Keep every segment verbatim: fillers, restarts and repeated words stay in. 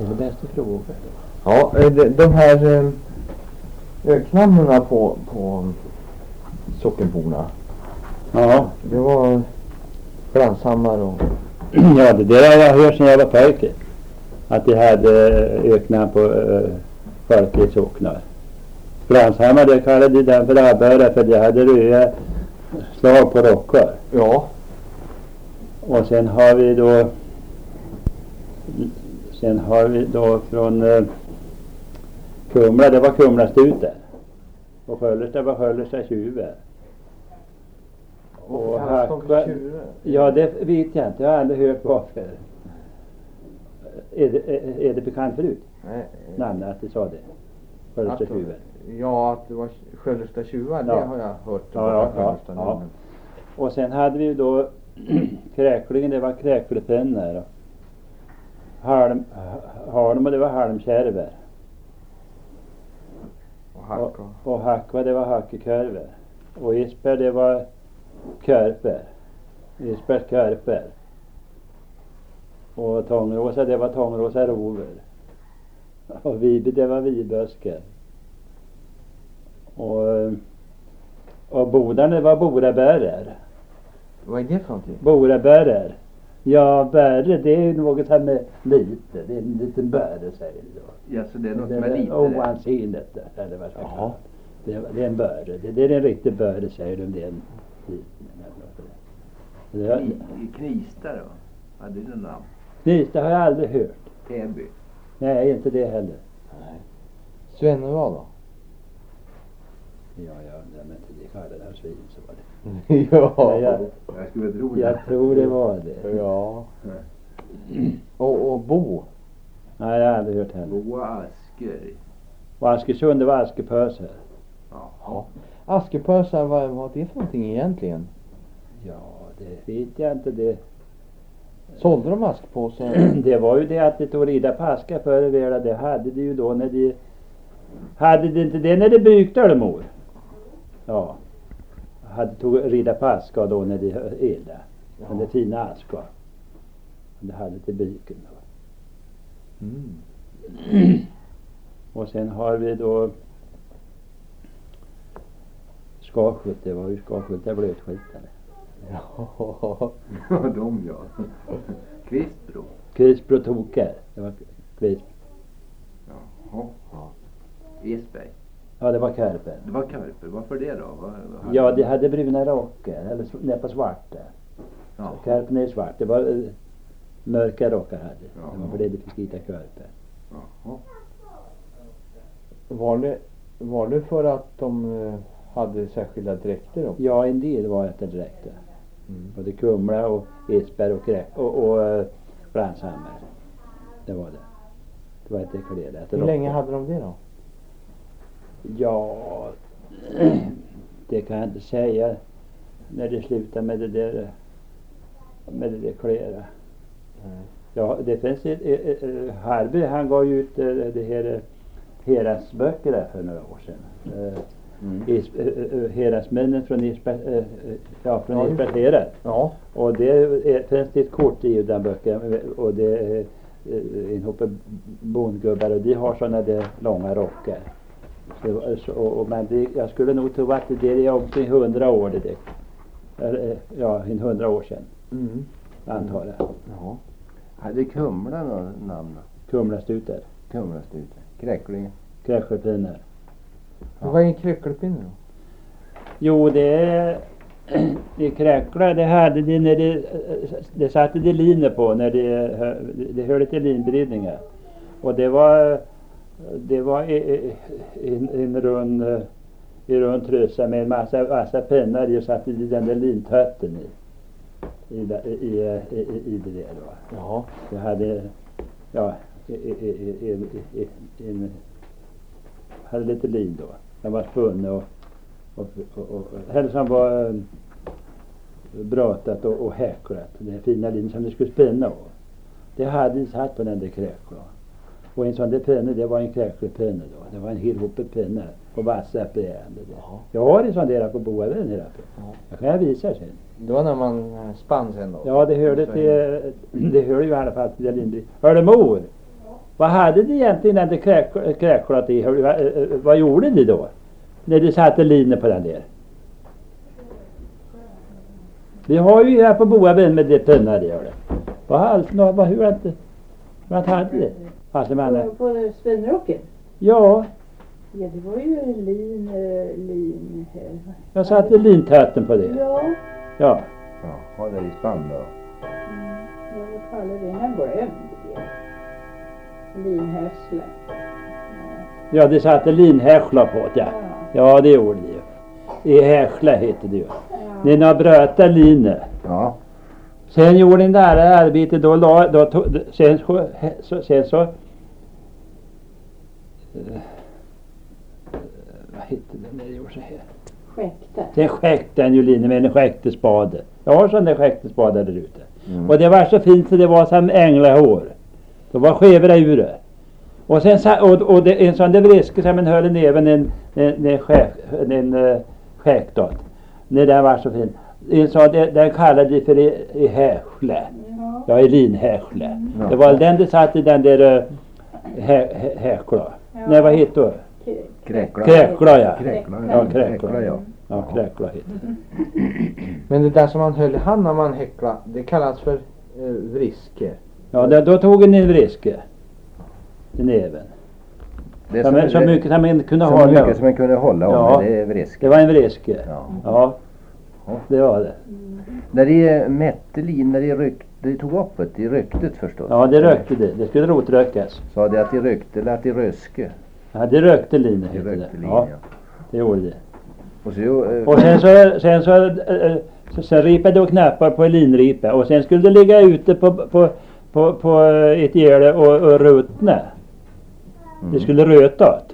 Det är det bästa frågan. Ja, de, de här eh, öknamnen på, på sockenborna. Ja. Det var Glanshammar och... Ja, det där har jag hört sedan jag var pojke. Att de hade öknamn på uh, folk i socknar. Glanshammar, det kallade de den för Abböra för de hade röda slag på rockar. Ja. Och sen har vi då sen har vi då från uh, Kumla, det var Kumlastuter. Och Sköllersta var Sköllersta tjuver. Och Hackva, ja det vet jag inte, jag har aldrig hört varför. Är det, är, är det bekant förut? Nej. Namnet att du sa det. Sköllersta tjuver. Ja, att det var Sköllersta tjuvar, ja. Det har jag hört. Ja, ja, ja, ja. Och sen hade vi ju då kräklingen, det var kräklepennor. Halm, halm och det var halmkärver. Och hacka. Och, och hackva, det var hackekörver. Och isper, det var körper. Ispers körper. Och tångrosa, det var tångrosa rover. Och vibe, det var vibösker. Och, och bodarna, det var borabärer. Vad är det för någonting? Borabärer. Ja, bäre, det är något här med lite. Det är en liten bäre, säger de då. Ja, så det är något det med lite. Oansenligt det. Eller vad ska jag säga. Det, det är en bäre. Det, det är en riktig bäre, säger de. Det är en liten. Knista då? Hade du någon namn? Knista har jag aldrig hört. Täby? Nej, inte det heller. Nej. Svennevad då? Ja, ja, men inte det kallade han svin, så var det. Ja. Ja, jag, jag skulle tro det. Jag tror det var det. Ja. och, och Bo? Nej, jag har aldrig hört heller. Bo Asker. Och Askersund, det var Askepöser. Ja. Askepösar, vad var det för någonting egentligen? Ja, det vet jag inte. Det sålde de askpåsar? Det var ju det att det tog rida på aska före väl. Det hade det ju då när de... Hade det inte det när det bykte, eller mor? Ja. Hade tog rida på aska då när de elda. Ja. Men det fina aska. Det hade till byken då. Mm. Och sen har vi då Skarskytt, det var ju Skarskytt, det blötskitare. Ja, de ja. Kvistbro. Kvistbro Toker, det var Kvistbro. Jaha. Ja. Esberg. Ja, det var Körper. Det var Körper, varför det då? Vad, vad ja, de hade bruna rockar, eller ner på svarta. Ja. Körpen är svart, det var uh, mörka rockar hade. Ja. Det var för det de fick hita Körper. Jaha. Var det, var det för att de uh, hade särskilda dräkter då? Ja, en del var efter dräkter. Mm. Och det Kumla och Esberg och Kräk och, och uh, Glanshammar. Det var det. Det var ett dekorerat. Hur länge hade de det då? Ja, det kan jag inte säga när det slutar med det där med det där klära. Mm. Ja, det finns ett, ett, ett Harby, han gav ju ut det här Heradsböcker där för några år sedan. Mm. Is, Heradsmännen från Isberg, ja, från ja, Isberg Herad. Ja. Och det är, finns det ett kort i den böcken och det är en hopp bondgubbar och de har sådana där långa rockar. Så, så, och, men det, jag skulle nog tro att det är omkring hundra år det, det. Ja, en hundra år sedan. Mm. Antar jag. Ja. Hade Kumla någon namn? Kumlastuter. Kumlastuter. Kräcklingar. Kräcklepinnar. Ja. Vad är en kräcklepinne då? Jo, det är i kräcklar, det hade de när det, det satte de linor på när det, det hörde till linbridningar. Och det var det var en, en rund en rund trösa med en massa, massa pinnar i och satte de den där lintötten i i, i, i, i det där då. Ja. Det hade ja en, en, hade lite lin då. Den var spunnen och och, och, och hälsan var um, bratat och, och häcklat. Det fina lin som det skulle spänna av. Det hade de satt på den där kräklan. Och en sån där pinne, det var en kräklepinne då. Det var en hel hoppe pinne och vassa äppelärende. Jag har en sån där på boaven här uppe. Ja. Jag kan jag visa sen. Det var när man spann sen då? Ja, det hörde till, det hörde ju i alla fall till det lindrig. Hörde mor? vad hade de egentligen den där kräk, kräksklat i? Hur, vad, vad gjorde de då? När de satte linor på den där. Vi har ju här på Boaben med det tunna det gör det. Vad hade vad hur hade vad hade det? Alltså man På, på Svenrocken? ja, Ja, det var ju lin, eh, lin här. jag satte lintäten på det. Ja, Ja. Ja, ha det i spann då. mm, jag vill kalla det, jag glömde det. Linhässla. Ja, de satte linhässla på det. Ja. Ja, det gjorde de ju. I hässla heter det ju. När de bröta linor. Ja. Sen gjorde den där arbetet då, la, då tog, sen, så, sen så uh, vad heter det när det gjorde så här? Skäkta. Sen skäckte den ju linor med en skäktespade. Jag har sån där skäktespade där ute. Mm. Och det var så fint så det var som änglahår. Det var skevra ur det. Och sen och, och det, en sån där vriske som en höll i näven en, en, en, skäk, en uh, skäktåt. När den var så fin. En sån, den, den kallade de för i, i hässle. Ja. Ja, i linhässle. Mm. Ja. Det var den det satt i den där uh, hä, hä, häckla. Ja. Nej, vad heter det? K- Kräkla. Kräkla, ja. Kräkla, Ja, ja. kräkla. ja. Ja, kräkla heter det. Men det där som man höll i hand när man häckla, det kallas för eh, vriske. Ja, det, då tog en en vriske i näven. Det är Så, som, så mycket som man kunde så hålla. mycket som man kunde hålla om, Ja. det är vrisk. Det var en vriske. Ja. Ja, Ja. det var det. När de mätte lin, när de ryckte, de tog upp det, de ryktet förstås. Ja, det rökte det. Det skulle rotrökas. Sa de att de rykte eller att de röske? Ja, det rökte linor De heter det. rökte lin, Ja, ja. det gjorde det. Och så, eh, Och sen så, sen så, äh, så, så ripade och knappar på en linripa. Och sen skulle det ligga ute på, på, på, på ett gärde och, och rutna. mm. Det skulle rötat.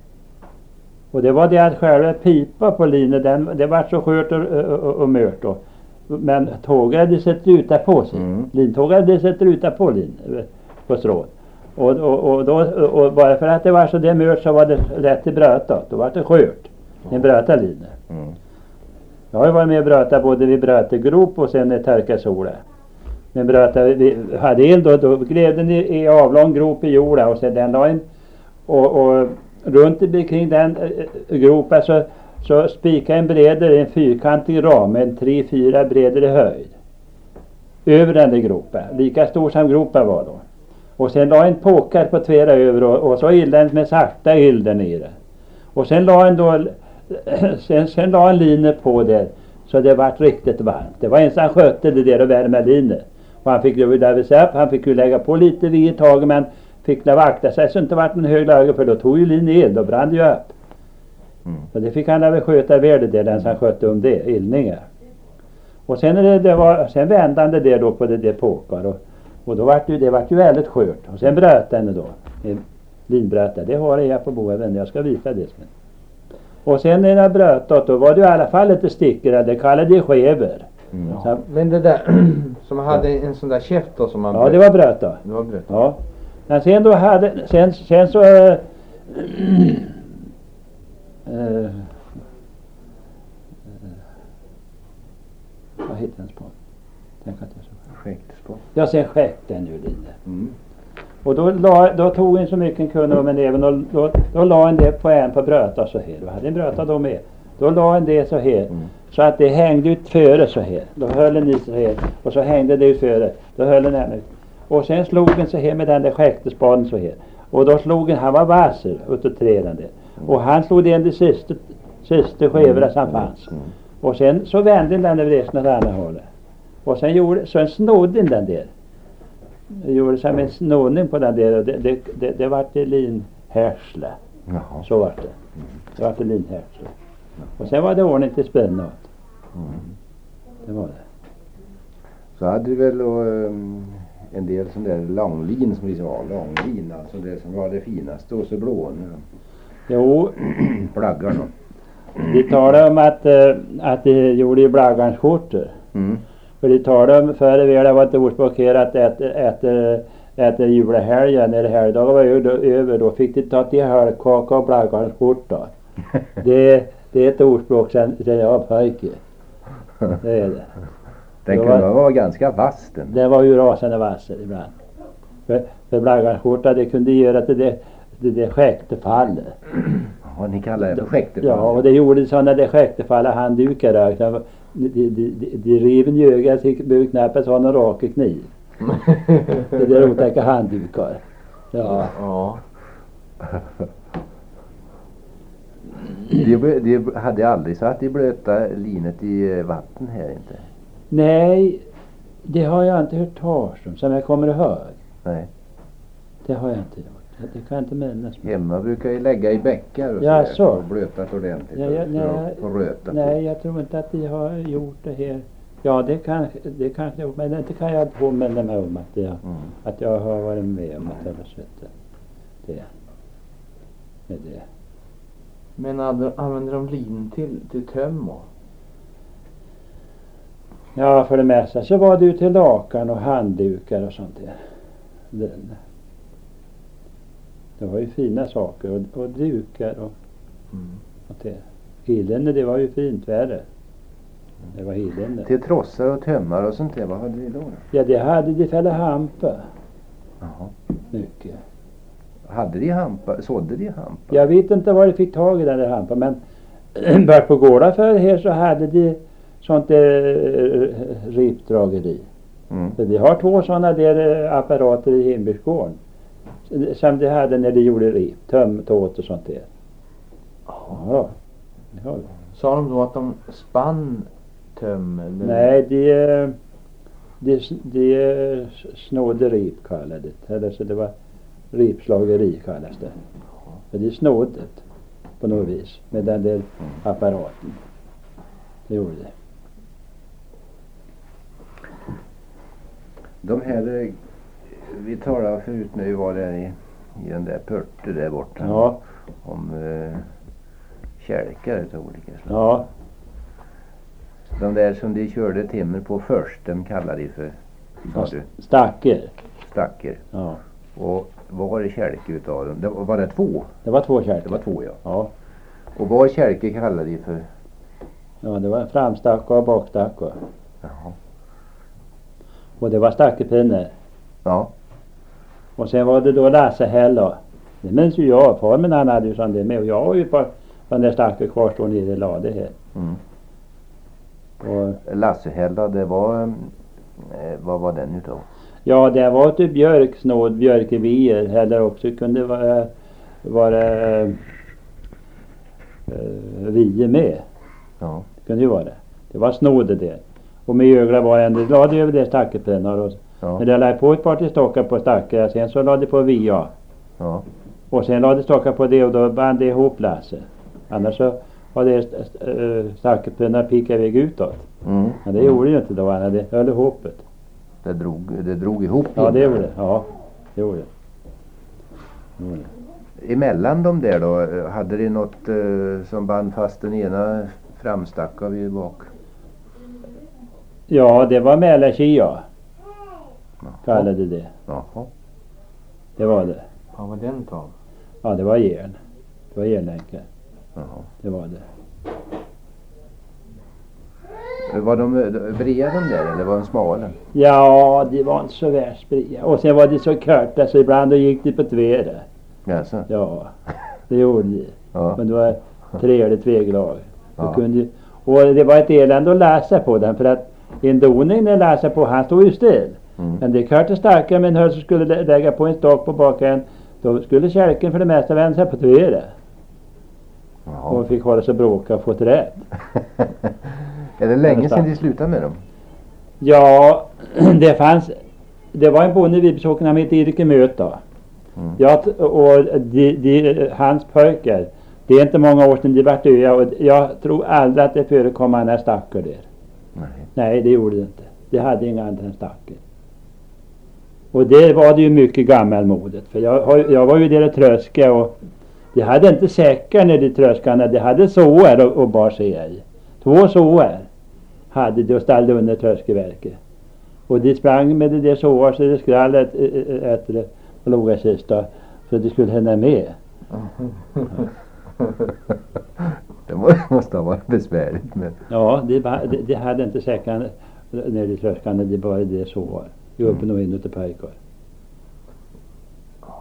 Och det var det att själva pipa på linjen, den, det var så skört och, och, och mört då. Men tåget hade sett uta på sig. Mm. Lintåget hade sett uta på lin, på strået. Och, och, och, då, och bara för att det var så det mört så var det lätt att bröta. Då var det skört. En bröta linje. Mm. Jag har ju varit med och bröta både vid brötegrop och sen i törka sola. Men bröta, vi hade el då, då grävde ni i avlång grop i jorden och sen den la in och, och runt omkring den äh, gropen så, så spikade en breder, en fyrkantig ram, en tre fyra breder i höjd. Över den där gropen, lika stor som gropen var då. Och sen la en påkar på tvära över och, och så ilden med sakta ild där nere. Och sen la en då, sen, sen la en linje på där så det vart riktigt varmt. Det var en som skötte det där och värma linje. Och han fick ju där han fick ju lägga på lite vid i taget men fick la vakta sig så det inte vart en hög läge för då tog ju linjen eld och brann ju upp. Mm. Så det fick han väl sköta värde där den som skötte om det, illningar. Och sen är det, det var, sen vände han det där då på det där påkar och, och då vart det, det vart ju väldigt skört. Och sen bröt den då, en linbröta, det har jag på Boaven, jag ska visa det sen. Och sen när jag bröt då, då var det i alla fall lite stickor, det kallade det skever. Mm. Så, Men det där som hade en sån där käft då som man ja, det var bröt då. det var bröt. Ja. Men sen då hade, sen, sen så äh, äh, vad heter den på? Tänk att jag så. Skäktespott. Ja, sen skäckte den ju lite. Mm. Och då, la, då tog en så mycket en kunde om en även och då, då la en det på en på bröta så här. Då hade en bröta då med. Då la en det så här. Mm. Så att det hängde ut före så här. Då höll den i så här. Och så hängde det ut före. Då höll den ännu. Och sen slog den så här med den där skäktespaden så här. Och då slog den, han var vasser utav träden där. Och han slog den det sista, sista skevra som fanns. Mm. Och sen så vände den där resten åt andra hållet. Och sen gjorde, så en snodde den där. Jag gjorde som en snodning på den där och det, det, det, det var det linhärsle. Jaha. Så var det. Det var det linhärsle. Och sen var det ordning till spännat. Mm. Det var det. Så hade du väl då, um, en del sån där långlin som vi sa, långlin, alltså det som var det finaste och så blån. Jo, Plaggar då. vi talade om att, uh, att de gjorde i blaggarns skjortor. Mm. För de talade om före väl var ett ordspråk här att äter, äter, äter julehelgen när helgdagar var över då fick de ta till hölkaka och blaggarns skjorta. Det, det är ett ordspråk sen, sen jag var pojke. Det är det. Den Det kunde var- vara ganska vass den. Det var ju rasande vasser ibland. För, för blaggarskjorta det kunde göra till det, det, det skäktefallet. Ja, ni kallar det för skäktefall. Ja, och det gjorde sådana där skäktefalla handdukar. De, de, de, de, de riven i ögat, så behövde knappast ha någon raka kniv. Det där otäcka handdukar. Ja. Ja. De, de hade aldrig satt i blöta linet i vatten här inte? Nej, det har jag inte hört talas om, som jag kommer ihåg. Nej. Det har jag inte gjort. Det kan jag inte minnas. Hemma brukar jag lägga i bäckar och Ja, så. så. Och blötat ordentligt. Ja, ja, och- nej, för att få röta. Nej, jag tror inte att de har gjort det här. Ja, det kanske, det kanske, men inte kan jag påminna mig om att, jag, Mm. att jag har varit med om att jag har sett det. det. Med det. Men ad- använder de lin till, till töm och? Ja, för det mesta så var det ju till lakan och handdukar och sånt där. Den. Det var ju fina saker och, och dukar och, Mm. och det. Hillene, det var ju fint väder. Det var hillene. Till trossar och tömmar och sånt där, vad hade ni då? Ja, det hade de fälla hampa. Jaha. Mycket. Hade de hampa? Sådde de hampa? Jag vet inte var de fick tag i den där hampan, men bara på gården för här så hade de sånt där äh, ripdrageri. Mm. Så de har två sådana där äh, apparater i Himbersgården. Som de hade när de gjorde rip, töm, tåt och sånt där. Ja, det har de. Sa de då att de spann töm? Eller? Nej, de, eh, de, de eh, snådde rip kallade det. Eller så det var ripslageri kallas det. För de snådde det på något vis med den där apparaten. Det gjorde det. De här, eh, vi talade förut när vi var där i, i den där pörten där borta. Ja, Om eh, kälkar av olika slag. ja, De där som de körde timmer på först, de kallade de för sa du, stacker. stacker. Ja, Och var det kälke utav dem? Det var, var det två? det var två kälkar. Det var två, ja. Ja, Och var kälke kallade de för? ja, det var en framstacka och bakstacka. Jaha. Och det var stackepinne. Ja. Och sen var det då Lasse Hella. Det minns ju jag. Far men han hade ju sån där med. Och jag har ju på den där stacken kvar står nere i lade här. Mm. Och Lassehälla, det var, eh, vad var den utav? ja, det var till björksnåd, björkevier. Eller också kunde vara, vara äh, vie med. Ja. Det kunde ju vara det. Det var snåd det där. Och med ögla var en, det lade över det stackepinnar. Och Ja. när det lade på ett par till stockar på stackar. Sen så lade det på via. Ja. Och sen lade stockar på det och då band det ihop Lasse. Annars så var det st- st- äh, stackepinnar pika iväg utåt. Mm. Men det gjorde ju inte då. Han hade höll ihop det. Det drog, det drog ihop. Ja, det innan. gjorde det. Ja, det gjorde det. Det gjorde det. Emellan dem där då, eh, hade det något eh, som band fast den ena framstacka vid bak? Ja, det var Mälarkia. Kallade det. Jaha. Det var det. Vad var den utav? Ja, det var järn. Det var järnlänkar. Jaha. Det var det. Var de eh, breda de där eller var de smala? Ja, det var inte så värst breda. Och sen var det så korta så ibland då gick det på tvära. Jaså? Ja, det gjorde det. Ja. Men det var tre eller tveglag. Ja. Kunde, och det var ett elände att läsa på den. För att en doning när läsa på, han stod ju still. Mm. Men det korta starka med en höll som skulle lä- lägga på en stock på baken. Då skulle kälken för det mesta vända sig på tvära. Och Jaha. fick hålla sig bråka och få ett rätt. Är det länge sedan de slutade med dem? Ja, det fanns. Det var en bonde i Vibesåken, han hette Erik Möta. Mm. Jag t- och de, de, hans pojkar. Det är inte många år sedan de vart döda och jag tror aldrig att det förekom andra stackar där. Nej. Nej, det gjorde det inte. Det hade inga andra än stackar. Och det var det ju mycket gammalmodigt. För jag, har- jag var ju där och tröska och de hade inte säckar när de tröskarna. De hade såer och, och bar sig i. Två såer hade de och ställde under tröskeverket. Och de sprang med det där såer så det skrall ett, efter det på låga sista. Så det skulle hända med. Det må- måste ha varit besvärligt med. Ja, de, ba- de, de hade inte säckar när de tröskarna. De bara det såer. I uppen och in ute pojkar.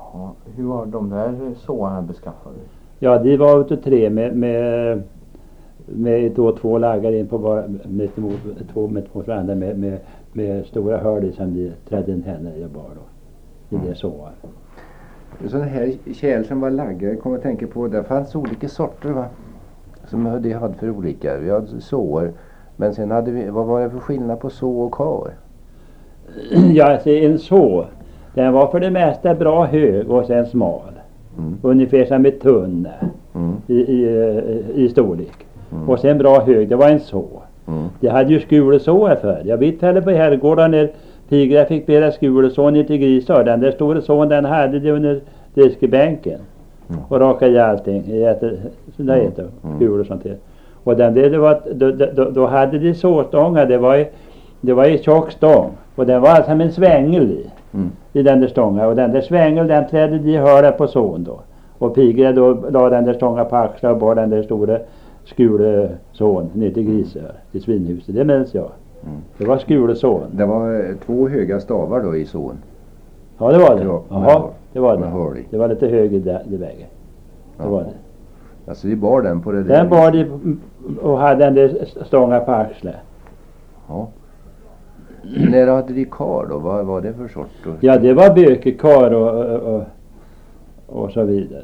Ja, hur var de där såarna beskaffade? Ja, de var ute tre med, med, med då två laggar in på var, med två, två med två varandra med, med, med stora hörde som de trädde in henne i bar då. I det såar. Sådana här kärl som var laggade, kommer jag tänka på, det fanns olika sorter va? Som de hade för olika. Vi hade sår. Men sen hade vi, vad var det för skillnad på så och kar? Ja, alltså en så. Den var för det mesta bra hög och sen smal. Mm. Ungefär som ett tunna Mm. i, i, i storlek. Mm. Och sen bra hög, det var en så. Mm. Det hade ju skulesåar för. Jag vet heller på herrgården när Pigra fick bära skulesån ner till Grisar. Den där stora sån den hade det under diskbänken. Mm. Och raka i allting. I äter, så det heter Mm. skul och sånt där. Och den där, det var, då, då, då hade de såstångar. Det var ju, det var ju tjock stång. Och den var alltså med en svängel i. Mm. I den där stången. Och den där svängeln den trädde de hörda på sån då. Och Pigra då la den där stången på axlar och bar den där stora skulesån ner till Grisar. Till svinhuset. Det minns jag. Mm. Det var skulesån. Det var eh, två höga stavar då i sån. Ja, det var det. Ja, med Jaha, hår. det var Med hår i. det. Det var lite högre där, det vägen. Det Ja. var det. Alltså vi bar den på det där. Den bar de och hade den där stången på axlar. Ja. När hade de kar då? Vad var det för sort? Då? Ja, det var bökekar och, och, och, och så vidare.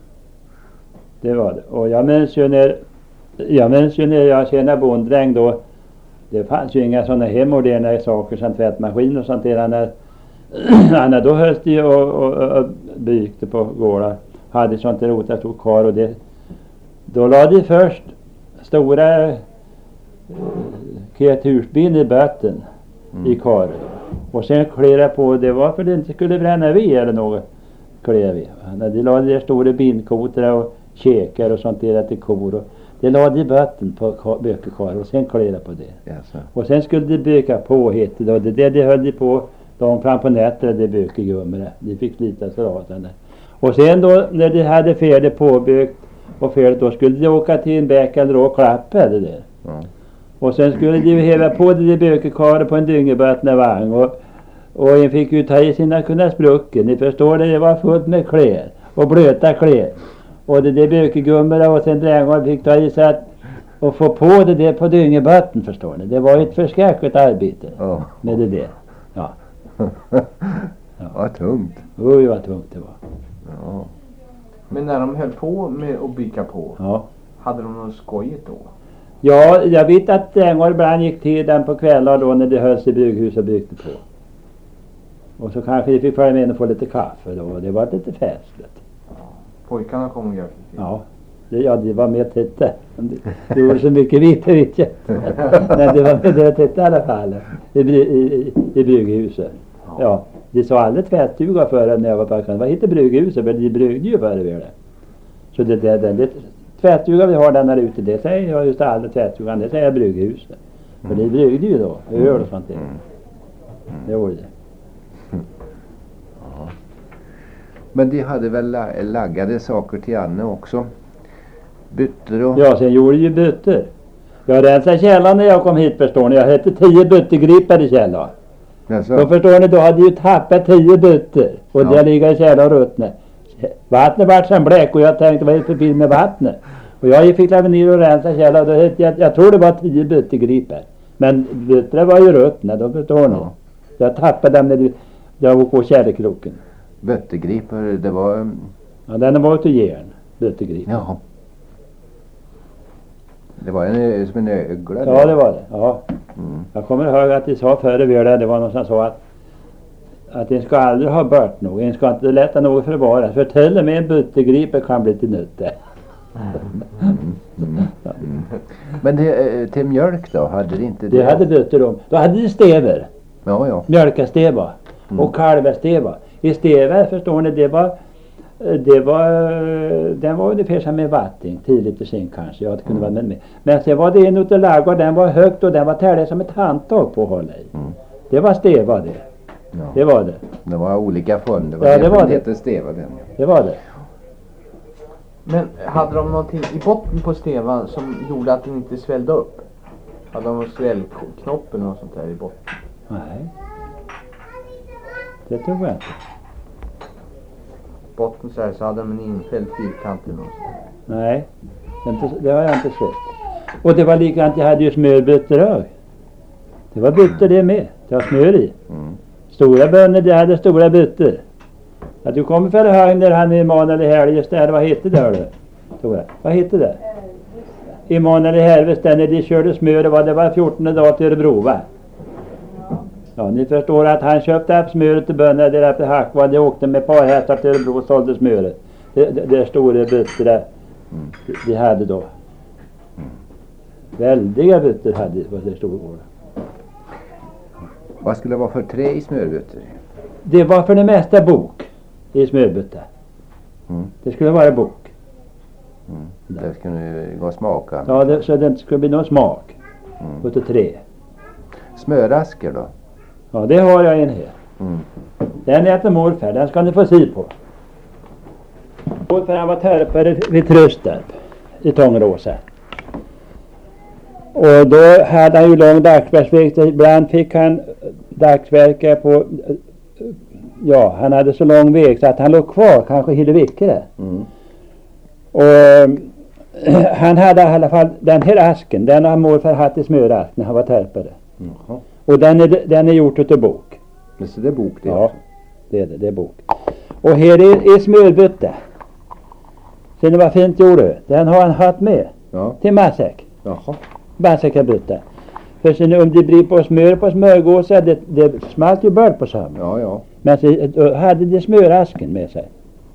Det var det. Och jag minns ju när jag minns ju när jag tjänade bonddräng då. Det fanns ju inga sådana här moderna saker som tvättmaskin och sånt där. När, när då hölls de och, och, och bykte på gårdar. Hade sånt där rotat stort kar och det. Då lade de först stora uh, kreatursbin i bötten. Mm. I kar. Och sen klera på, det var för att det inte skulle bränna vid eller något. Klera vid. När de lade där stora bindkotor och käkar och sånt där till kor. Och det lade i bötten på bökekar och sen klera på det. Jaså. Och sen skulle de böka på hette det. Och det där de höll de på de fram på nätterna de bökegummorna. De fick slita så rasande. Och sen då när de hade färdigt påbökt och färdigt då skulle de åka till en bäck eller och klappa det där. Ja. Och sen skulle de häva på det där bökekaret på en dyngebötnavagn och, och en fick ju ta i sina kunna spruckor. Ni förstår det, det var fullt med kläder och blöta kläder. Och det där bökegummorna och sen drängar fick ta i sig att och få på det där på dyngeböten förstår ni. Det var ett förskräckligt arbete Ja. med det där. Ja. Vad tungt. Oj vad tungt det var. Ja. Men när de höll på med att bygga på, Ja. hade de något skojigt då? Ja, jag vet att drängar ibland gick till den på kvällar då när det hölls i bygghus och byggde på. Och så kanske de fick följa med och få lite kaffe då. Det var lite festligt. Pojkarna kom och hjälpte till. Ja, det, ja, det var med titta. Det, det gjorde så mycket vitt, vet jag. Men det var med att titta i alla fall. I, i, i, i bygghuset. Ja, de sa aldrig tvättstuga före när jag var på. Vad heter bygghuset? Men de bryggde ju före det. Så det där, den det, tvättstuga vi har den där ute, det säger jag just aldrig tvättstugan, det säger jag brygghuset. För det bryggde ju då, öl och sånt där. Mm. Det gjorde det. Ja. Men de hade väl la- laggade saker till Anne också? Bytter och... Ja, sen gjorde ju bytter. Jag rensade källan när jag kom hit förstår ni. Jag hette tio byttegripar i källan. Jaså? Då förstår ni, då hade ju tappat tio bytter. Och Ja. där ligger i källan och ruttna. Vattnet var som bläck och jag tänkte vad är det för film med vattnet? Och jag fick lämna ner och rensa källan och då hette jag, jag tror det var tio byttegripar. Men byttre var ju ruttna, då förstår ni. Ja. Jag tappade dem när du- jag var på kärlekroken. Böttegriper, det var... um, Ja, den var utav järn, byttegripar. Jaha. Det var en, som en ögla. Ja, det var det. Ja. Mm. Jag kommer ihåg att de sa före vi det, det var någon som sa att att en ska aldrig ha bört något, en ska inte lätta något förvaras, för till och med en byttegriper kan bli till nytta. Mm. Mm. Mm. Men det, eh, till mjölk då, hade det inte Det hade byter de. Då hade de stever, Ja, ja. mjölkasteva Mm. och kalvasteva. I stever förstår ni, det var det var den var ungefär som en vatting, tio liter zink kanske, jag kunde vara med med. Men sen var det en utav lagar, den var högt och den var tärlig som ett handtag på att hålla i. Mm. Det var steva det. Ja. Det var det. Det var olika form. Det var Ja, det var det det. hette steva den. Det var det. Men hade de någonting i botten på stevan som gjorde att den inte svällde upp? Hade de någon svällknopp eller något sånt där i botten? Nej. Det tror jag inte. botten så här, så hade de en infälld fyrkant eller något. Nej, inte, det har jag inte sett. Och det var likadant, jag hade ju smörbyttor. Det var byttor det med. Det var smör i. Mm. Stora bönor, det hade stora byttor. Att du kommer för hög när han i Emanuel i Helges där, vad heter det då? Stora. Vad heter det? Emanuel i Helges där när de körde smör, det var, det var fjortonde dag till Örebro, va? Ja, ni förstår att han köpte upp smöret till bönderna där uppe i Hackva. De åkte med parhästar till Örebro och sålde smöret. Det, det, det stora byttor där Mm. de, de hade då. Väldiga byttor hade de på det stora gården. Vad skulle det vara för trä i smörbyttor? Det var för det mesta bok i smörbytta. Mm. Det skulle vara bok. Mm. Det skulle gå att smaka. Ja, det, så det inte skulle bli någon smak. Mm. Utav tre. Smörasker då? Ja, det har jag en här. Mm. Den äter morfar, den ska ni få se på. Morfar han var törpare vid Tröstorp i Tångeråsa. Och då hade han ju lång dagsverksväg. Ibland fick han dagsverka på, ja, han hade så lång väg så att han låg kvar kanske hela veckor. Mm. Och han hade i alla fall den här asken, den har morfar haft i smörask när han var törpare. Jaha. Och den är, den är gjort utav bok. Men så det är bok det Ja, också. det är det, det är bok. Och här är, är smörbytta. Så det var fint gjorde. Den har han haft med Ja. till matsäck. Jaha. Matsäckarbytta. För sen om det blir på smör på smörgåsar, det, det smalt ju börd på samma. Ja, ja. Men så då hade de smörasken med sig.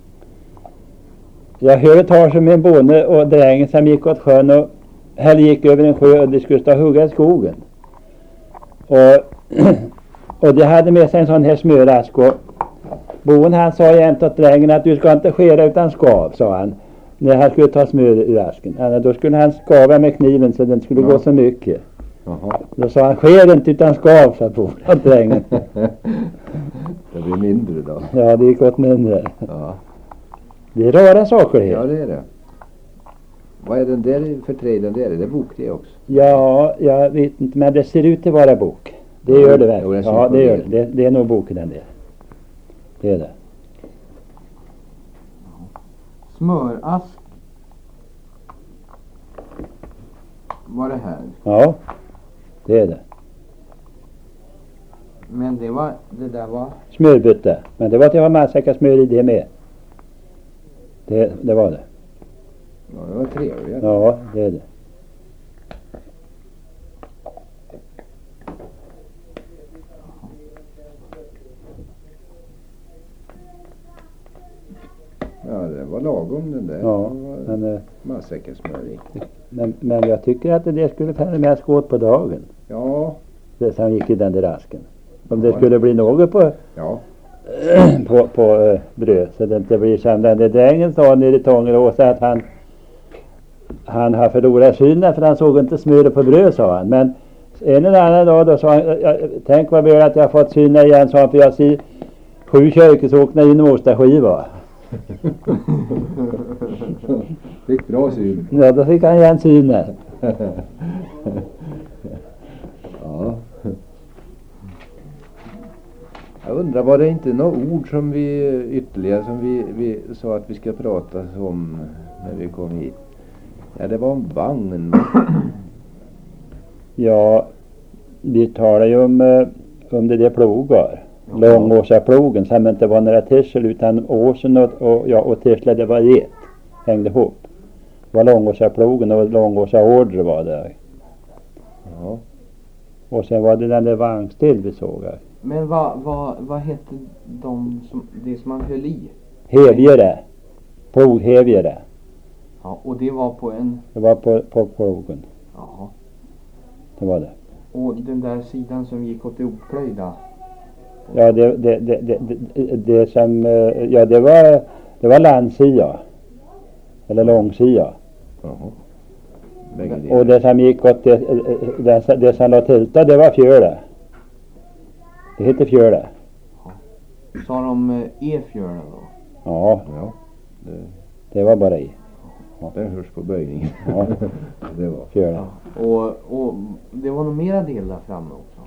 Jag hörde talas om en bonde och drängen som gick åt sjön och här gick över en sjö och de skulle stå och hugga i skogen. Och, och de hade med sig en sån här smörask och bonden han sa jämt åt drängen att du ska inte skära utan skav, sa han. När han skulle ta smör ur asken. Ja, då skulle han skava med kniven så den skulle Ja. gå så mycket. Jaha. Då sa han, skär inte utan skav, sa bonden åt drängen. Det blir mindre då. Ja, det gick åt mindre. Ja. Det är rara saker Ja, här. det är det. Vad är den där för trä den där? Är det bok det också? Ja, jag vet inte, men det ser ut att vara bok. Det Ja, gör det jo, väl. jag ser Ja, på det gör bild. det. det. Det är nog boken den där. Det är det. Smörask. Var det här? Ja, det är det. Men det var, det där var... Smörbytta. Men det var att jag har matsäckar smör i det med. Det, det var det. Ja, det var trevligt. Ja, det är det. Ja, det var lagom den där. Ja, Det var men, eh, matsäckar smör i. men, men jag tycker att det där skulle färra mest gå åt på dagen. Ja, Det som gick i den där asken. Om det Ja. skulle bli något på, ja. på, på uh, bröd så det inte blir som den där drängen sa nere i Tångeråsa att han han har förlorat synen för han såg inte smöret på bröd, sa han. Men en eller annan dag då sa han, jag, tänk vad väl att jag har fått synen igen, sa han, för jag ser sju kyrkesåkna in i ostaskiva. Fick bra syn. Ja, då fick han igen synen. Ja. Jag undrar, var det inte några ord som vi ytterligare som vi, vi sa att vi ska prata om när vi kom hit? Ja, det var om vagn. Ja, vi talar ju om, eh, om det där plogar. Långåsaplogen som inte var några tissel utan åsen och, och, ja, och tisslar det var ett. Hängde ihop. Det var Långåsaplogen och Långåsaorder var det. Ja. Och sen var det den där vagnstill vi såg här. Men vad, vad, vad hette de som, det som man höll i? Hevjere. Ploghevjere. Ja, och det var på en... Det var på, på plogen. Ja. Det var det. Och den där sidan som gick åt det oplöjda. Ja, det, det, det, det, det, det som, eh, ja det var, det var landsia. Eller långsia. Jaha. Bägge delar. Och det som gick åt det, det, det som låg tilta, det var fjöle. Det heter fjöle. Sa de eh, E-fjölen då? Ja, Ja, det, det var bara i. det hörs på böjningen. Ja, Det var. fjöle. Och, och det var nog mera del där framme också.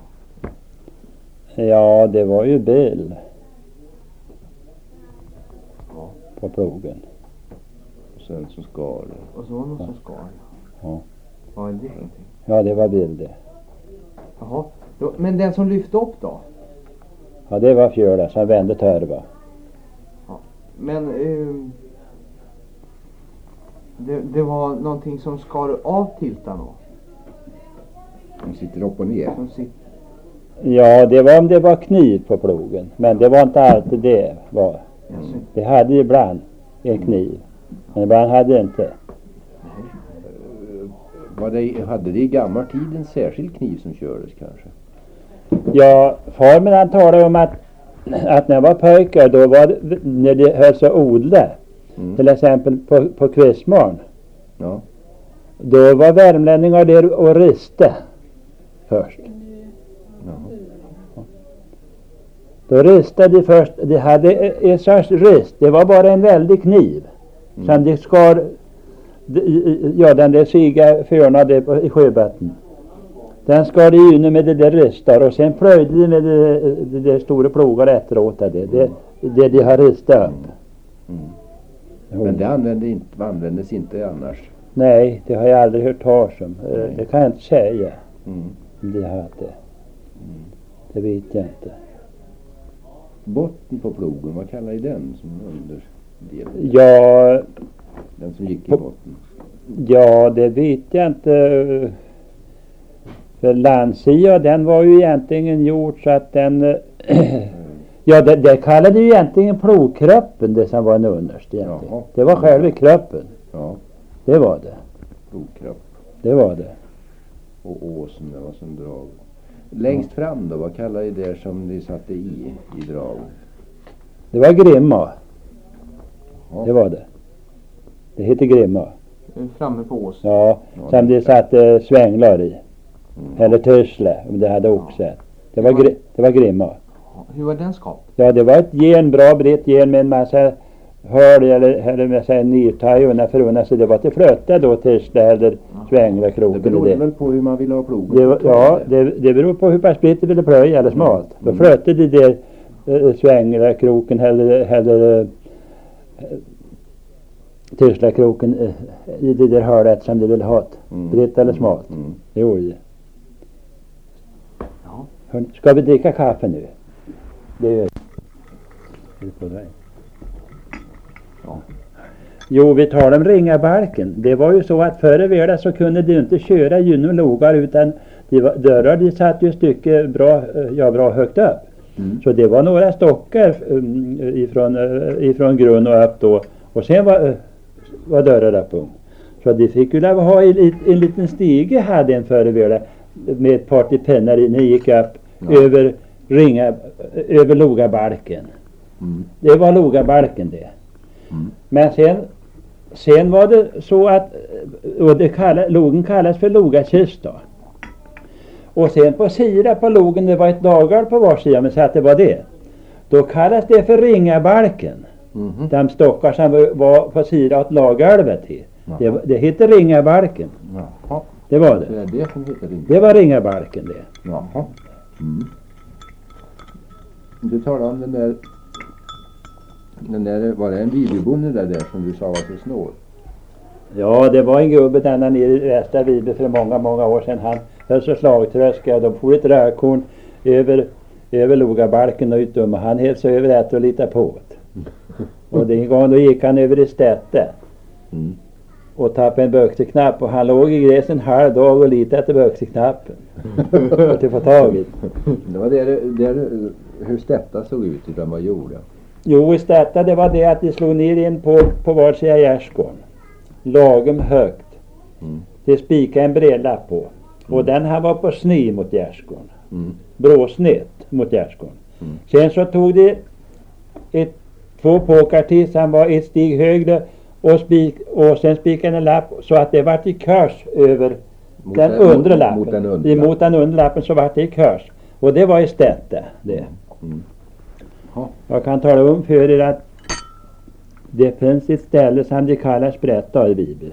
Ja, det var ju bil. på plogen. Och sen som skar. Och så var det någon Ja. som skar. Ja. Vad är det för någonting? Ja, det var bilder. Jaha. Då, men den som lyfte upp då? Ja, det var Fjöla som vände törva. Men eh, det, det var någonting som skar av tiltan då? De sitter upp och ner. Som sitter. Ja, det var om det var kniv på plogen. Men det var inte alltid det var. Jaså. Det hade ibland en kniv. Men ibland hade det inte. Var det, hade det i gammal tid en särskild kniv som kördes kanske? Ja, far min han talade om att, att när jag var pojkar då var det, när det hölls att odla. Mm. Till exempel på, på Kvistmorn. Ja. Då var värmlänningar där och riste först. Ja. Då ristade de först. De hade en sorts rist. Det var bara en väldig kniv. Mm. Som de skar. Ja, den där siga förnade på, i sjöbotten. Den skar de inne med det där ristar. Och sen plöjde de med det, det där stora plogar efteråt. Det, det, det de har ristat upp. Mm. Jo. Men det använde inte, användes inte annars. Nej, det har jag aldrig hört talas om. Eh, Nej. Det kan jag inte säga. Mm. Om de hade. Det vet jag inte. Botten på plogen, vad kallar ni den som underdel? Ja, Den som gick i På- botten. ja, det vet jag inte. För landsia, den var ju egentligen gjord så att den... eh, ja, det, det kallade ju egentligen plogkroppen, det som var en underst egentligen. Jaha. Det var själva kroppen. Ja, Det var det. plogkropp. Det var det. Och åsen, det var som drag. Längst fram då, vad kallar ni det som ni satte i, i drag? Det var grimma. Ja. Det var det. Det heter grimma. Framme på åsen. Ja, Ja, som det- de satte svänglar i. Mm. Eller törsle, om det hade oxet. Det var, gri, det var grimma. Hur var den skapad? Ja, det var ett gen, bra brett gen med en massa hörd eller, eller med sig nyrtaj undan för undan. Så det var till flöte då, törsle eller svänglar, Det kroken. beror Det. väl på hur man vill ha plogen. Det, var- ja, det, det beror på hur pass brett det ville plöja eller smalt. Då Mm. flötte det där äh, svänglar, kroken eller, eller äh, törsle, kroken äh, i det där hördet som du vill ha. Mm. Brett eller smalt. Mm. Jo, det. Ja. Hörni, ska vi dricka kaffe nu? Det gör vi. På dig. Ja. Jo, vi talar om ringabalken. Det var ju så att förr i världen så kunde du inte köra genom logar utan de var, dörrar de satt ju ett stycke bra, eh, ja, bra högt upp. Mm. Så det var några stockar um, ifrån, uh, ifrån grund och upp då. Och sen var, uh, var dörrar upp om. Så de fick ju lov att ha en, en liten stige hade en förr i världen med ett par till pennor i när de gick upp Ja. över, ringa, över logabalken. Mm. Det var logabalken det. Mm. Men sen, sen var det så att, och det kallas, logen kallas för logakista. Och sen på sidan på logen, det var ett dagar på var sida, men så att det var det. Då kallas det för ringabalken. Mhm. De stockar som var på sidan åt lagalvet till. Jaha. Det, det heter ringabalken. Jaha. Det var Det det. är det som heter ring. Det var ringabalken det. Jaha. Mm. Du talade om den där, den där, var det en videobonde där, där som du sa var så snål? Ja, det var en gubbe denna nere i Västra Vibe för många, många år sedan. Han höll så slagtröska och de får ett rökkorn över, över logabalken och utom. Och han hälsade över det och litade på det. Och den gången då gick han över i stätte Mm. och tappade en bökseknapp. Och han låg i gräs en halv dag och litade efter bökseknappen. Och till få tag i. Det var där, där hur stätta såg ut, hur den var gjord. Ja. Jo, i stätta det var det att de slog ner in på, på var sida gärdsgården. Lagom högt. Mm. Det spikade en bredlapp på. Och den här var på sny mot gärdsgården. Mm. Bråsnett mot gärdsgården. Mm. Sen så tog det ett, två påkar till som var ett stig högre och, spik, och sen spikade en lapp så att det vart i kurs över Mot den den- undre mot- lappen. mot den undre Emot den undre lappen så vart det i kurs. Och det var i stätte det. Mm. Ja. Jag kan tala om för er att det finns ett ställe som de kallar Sprätta i Bibeln.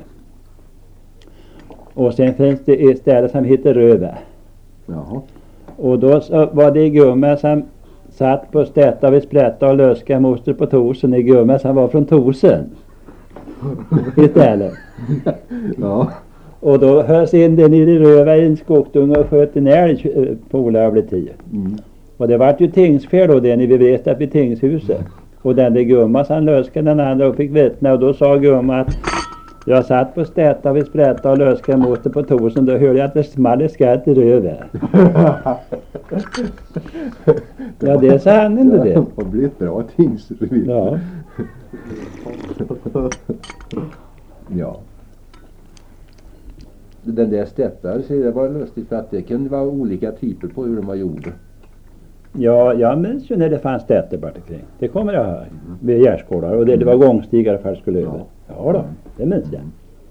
Och sen finns det ett ställe som heter Röva. Jaha. Och då så var det gumman som satt på stätta vid sprätta och löska moster på Tosen i Gummes. Han var från Tosen. Istället. Ja. Och då hölls in den i röva i en skogtunga och sköt en älg eh, på olovlig tid. Mm. Och det vart ju tingsfel då, det ni vi vet att vid tingshuset. Och den där Gummas han löskade den andra och fick vittna. Och då sa Gumma att jag satt på stätta vid sprätta och löska moster på Tosen. Då hörde jag att det small i skatt i röva. Ja, det är sanningen det. Ja, det blir ett bra tingsrevir. Ja. Ja. Den där stättar, så det var lustigt för att det kunde vara olika typer på hur de var gjorda. Ja, jag minns ju när det fanns stätter bara kring. Det kommer jag ihåg. Vid gärdsgårdar. Och det, det var gångstigar för att skulle över. Ja. Ja då, det minns jag.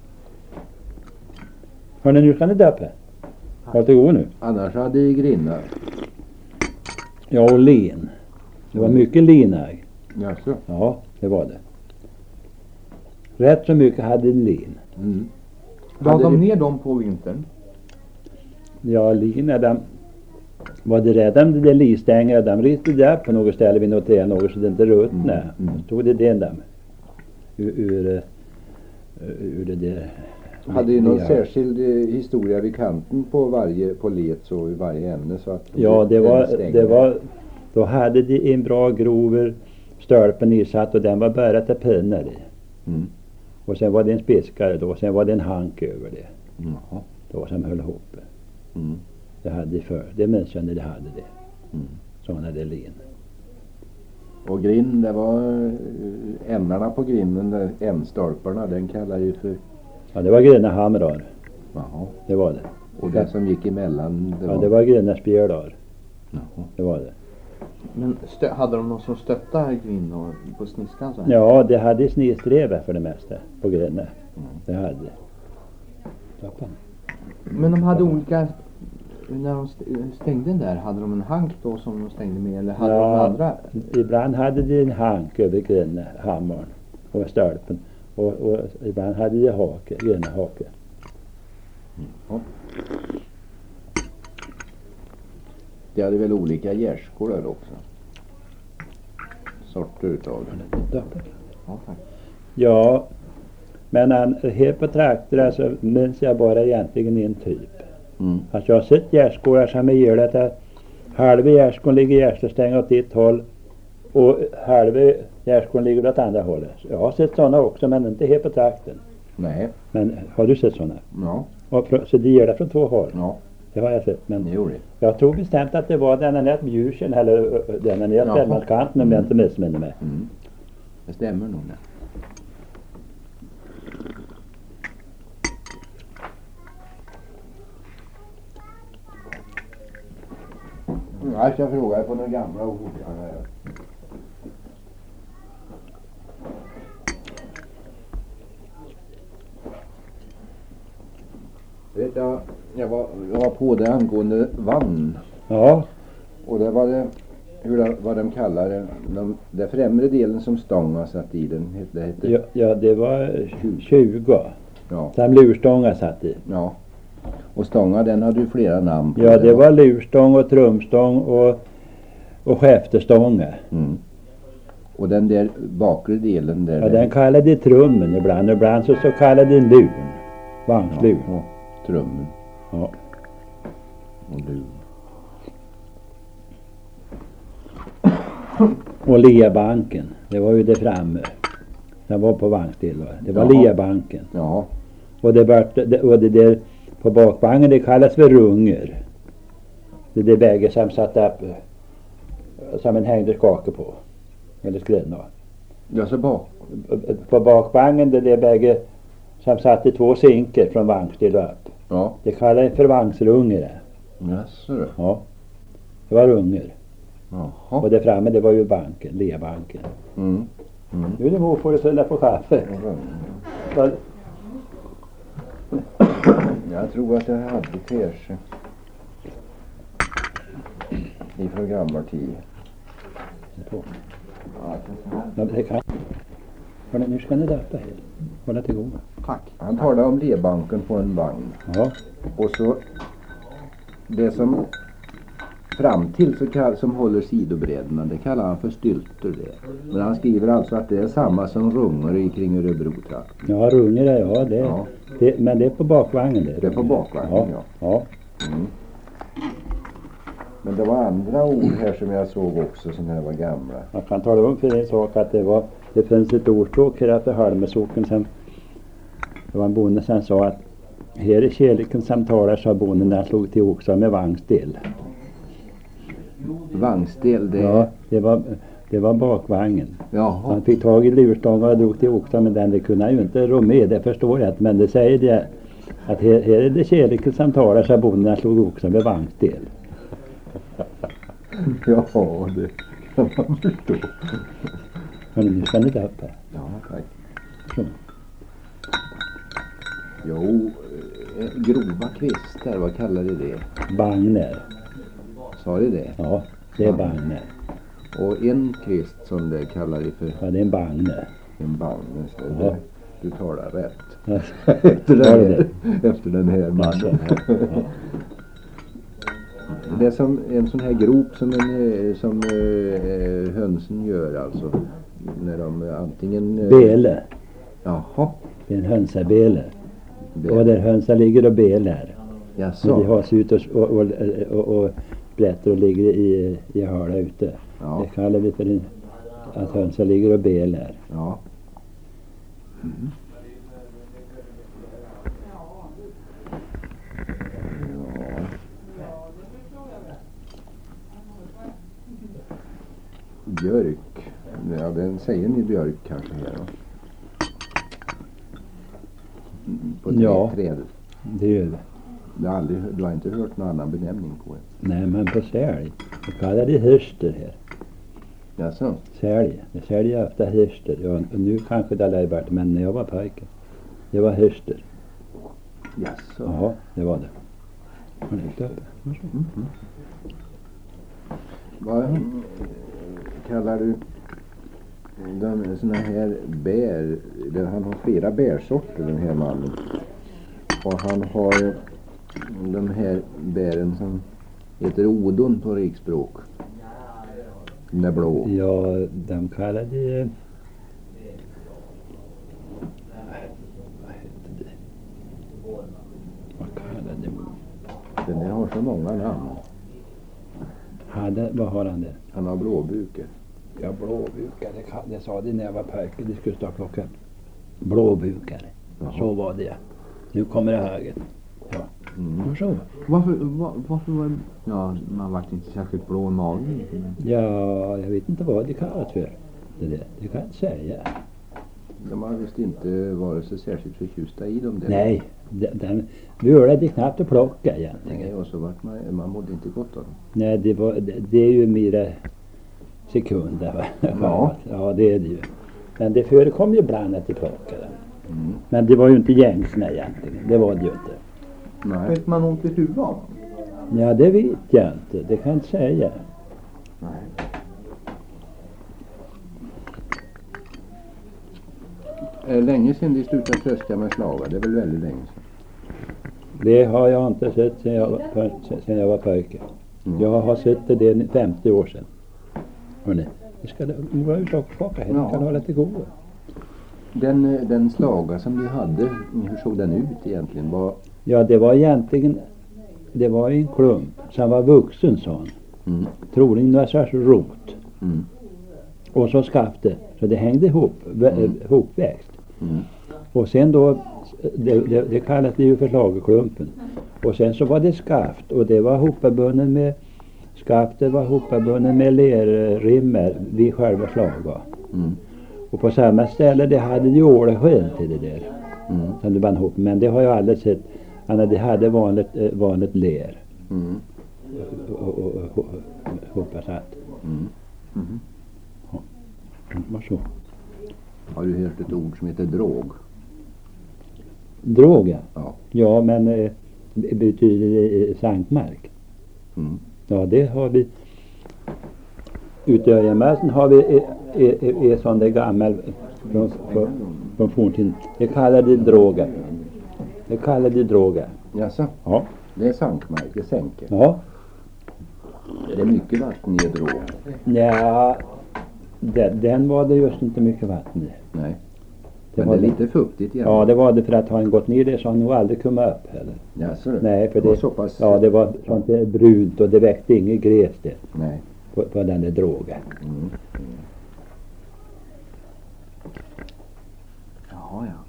Hörrni, nu ska ni döpa. Varsågod nu. Annars hade i grinnar. Ja, och lin. Det var mycket linägg. Jaså? Ja, det var det. Rätt så mycket hade lin. Mm. La Hade de vi- ner dem på vintern? Ja, lin är de var det redan det där listänger, de ristade där på något ställe vid något träd, något så det inte ruttnade. Mm, mm. Då tog det den där ur, ur, eh, ur det där. Hade ju någon Ja. särskild eh, historia vid kanten på varje på let så i varje ämne så att Ja, det den var, stängde. det var, då hade de en bra grover stölpen insatt och den var bara till pinnar i. Mm. Och sen var det en spiskare då, och sen var det en hank över det. Jaha. Då som höll ihop. Mm. Det hade de för, det minns jag när de hade det. Mm. Sådana där lin. Och grind, det var eh, ämnarna på grinden, där ämnstolparna, den kallar ju för Ja, det var gröna hamrar. jaha. Det var det. Och det som gick emellan det Ja, var, det var gröna spjälar. Jaha. Det var det. Men stö- hade de någon som stöttade kvinnor på sniskan så här? Ja, det hade snistrever för det mesta på gröna. Mm. Det hade. Tappa. Men de hade olika, när de st- stängde den där, hade de en hank då som de stängde med eller hade Ja. de andra? Ibland hade de en hank över gröna hammaren och stölpen. Och, och ibland hade de hake, gröna hake. Ja. Det hade väl olika gärdsgårdar också. Sorter utav det. Ja, tack. Ja, men han, här på traktorn så minns jag bara egentligen en typ. Mm. Att jag har sett gärdsgårdar som är gärdat att halva gärdsgården ligger gärdsstängd åt ett håll och halva gärdsgården ligger åt andra hållet. Jag har sett sådana också, men inte här på trakten. Nej. Men har du sett sådana? Ja. Och fr- så det gör det från två håll. Ja. Det har jag sett. Men Det gjorde det. jag tror bestämt att det var denna nät mjursen eller ö, ö, denna nät Jaha. Bellmanskanten om jag inte missminner mig. Mm. Det stämmer nog det. Mm, jag ska fråga på några gamla ord. här. Vet jag, jag, var, jag var på det angående vann. Ja, Och det var det, hur det, vad de kallar det, de, den främre delen som stånga satt i den, het- det hette, ja, ja det var tjugo. ja, Som lurstånga satt i. ja. Och stånga den hade ju flera namn på. Ja, det var lurstång och trumstång och, och skäftestånga. Mm. Och den där bakre delen där. Ja, den kallade de trummen ibland. Ibland så, så kallade de lun. Vagnslun. Ja, och trummen Ja. och lun. Och Liabanken. Det var ju det framme. Den var på vagnstil. Det var Jaha. Liabanken. Ja, Och det, var, det, och det där på bakvagnen det kallas för runger. Det är bägge som satt upp eh, som en hängde skake på. Eller skrinna. ja så bak. På bakvagnen det är bägge som satt i två sinker från vagnstil och upp. Ja, Det kallas för vagnsrunger. det. jaså du. Ja. Det var runger. Jaha. Och det framme det var ju banken, Liabanken. Mm. Mm. Nu är det mor får du fylla på kaffe. Vad- Jag tror att jag hade terse ifrån gammal tid. Ja, Ja, men det kan. Hörrni, nu ska ni döpa er. Hålla till goda. Tack. han talade om lebanken på en vagn. Ja. Och så det som fram till så kall, som håller sidobredderna, det kallar han för stylter det. Men han skriver alltså att det är samma som rungor i kring Örebro-trakten. Ja, rungor, ja, det, Ja. det, men det är på bakvagnen det. Det är på bakvagnen, ja. ja. Mm. Men det var andra ord här som jag såg också som här var gamla. Man kan tala om för en sak att det var, det finns ett ordspråk här efter Halmesocken som det var en bonde som sa att här är kärleken som talar, sa bonden när han slog till oxar med vagnsdel. Vagnsdel, det... Ja, det var, det var bakvagnen. Jaha. Han fick tag i lurstångar och drog till oxar, men den det kunde han ju inte rå med, det förstår jag inte. Men det säger det att här, här är det kärleken som talar, sa bonden när han slog oxar med vagnsdel. Ja, det kan man förstå. Hörrni, nu ska ni ta upp här. Ja, tack. Så. Jo, eh, grova kvistar, vad kallar de det? Bagner. Sa de det? Ja, det är bagner. Och en kvist som det kallar de för Ja, det är en bagner. en bagner. Så Ja. det, du talar rätt. Ja. Efter den Var det här, efter den här mannen. Ja. Det är som en sån här grop som, en, eh, som eh, hönsen gör alltså. När de eh, antingen... Eh, Bele. Jaha. Det är en hönsabele. Bele. Och där hönsar ligger och belar. Jaså. Men de har sig ut och, och, och, och, och blätter och ligger i, i hörda ute. Ja. Det kallar vi för en, att hönsar ligger och belar. Ja. Mm. Björk. Ja, den säger ni björk kanske här då? Mm, På tre, Ja. trädet. Det gör vi. Du har, aldrig, du har inte hört någon annan benämning på det? Nej, men på sälj. Vi kallar det hörster här. Jaså? Sälj. Det säljer ofta hörster. Ja, och nu kanske det har lärt, men när jag var pojke. Det var hörster. Jaså? Ja, det var det. Har ni inte uppe? Mm. Vad eh, kallar du de såna här bär? Det- Han har flera bärsorter, den här mannen. Och han har de här bären som heter odon på riksspråk. Den är blå. Ja, de kallar det... Vad heter det? Vad kallar det? Den där har så många namn. Hade, vad har han det? Han har blåbukar. Ja, blåbukare. Det, ka- det sa de när jag var pojke. Det skulle stå klockan. Blåbukare. Jaha. Så var det. Nu kommer det höger. Ja. Mm. Så. Varför, var, varför var ja, man vart inte särskilt blå i magen? Ja, jag vet inte vad det kallas för. Det, där. det kan jag inte säga. De har visst inte varit så särskilt förtjusta i dem där. Nej, den, den vurlade knappt att plocka egentligen. Nej, och så vart man, man mådde inte gott av dem. Nej, det, var, det, det är ju mera sekunder. Va? Ja. Ja, det är det ju. Men det förekom ju ibland att de plockade. Mm. Men det var ju inte gängsna egentligen. Det var det ju inte. Nej. Vet man ont i huvudet av dem? Ja, det vet jag inte. Det kan jag inte säga. Nej. Är det länge sedan de slutade tröska med slavar? Det är väl väldigt länge sedan. Det har jag inte sett sedan jag, var- sedan jag var pojke. Mm. Jag har sett det det femtio år sedan. Hörrni, vi ska vara ute och plocka här. Ja. Vi kan hålla till goda. Den, eh, den slaga som de hade, hur såg den ut egentligen? Var, Ja, det var egentligen, det var en klump som var vuxen, sa han. mm, Troligen några sorts rot. mm, Och så skafte, så det hängde ihop, vä- Mm. hopväxt. mm, Och sen då, det, det, det kallas det ju för slagerklumpen. Och sen så var det skaft, och det var hoppabunden med, skaftet var hoppabunden med lerrimmer vid själva slaga. mm, Och på samma ställe det hade ju ålsken till det där. mm, Som det band ihop. Men det har jag aldrig sett. Anna, det hade vanligt, eh, vanligt ler. mm, Och, och, och, och hoppasatt. mm, mm. Varsågod. Har du hört ett ord som heter drog? Droga. Ja. Ja, men eh, det betyder det eh, sankmark. Mm. Ja, det har vi. Ute i Öjamäsen har vi en sån där gammal från, från, från forntiden. Det kallar det droga. Det kallar det droga. Jaså? Ja. Det är sankmark, det sänker. Ja. Det är mycket vatten i en drog. Ja, den, den var det just inte mycket vatten i. Nej. Det Men var det är det. lite fuktigt igen. Ja, det var det, för att har han gått ner det så har han nog aldrig kommit upp heller. Ja, så det. Nej, för det var det, så pass... ja, det var sånt där brunt och det väckte inget gräs det Nej. på, på den där drogen. Mm. Mm. Jaha, ja.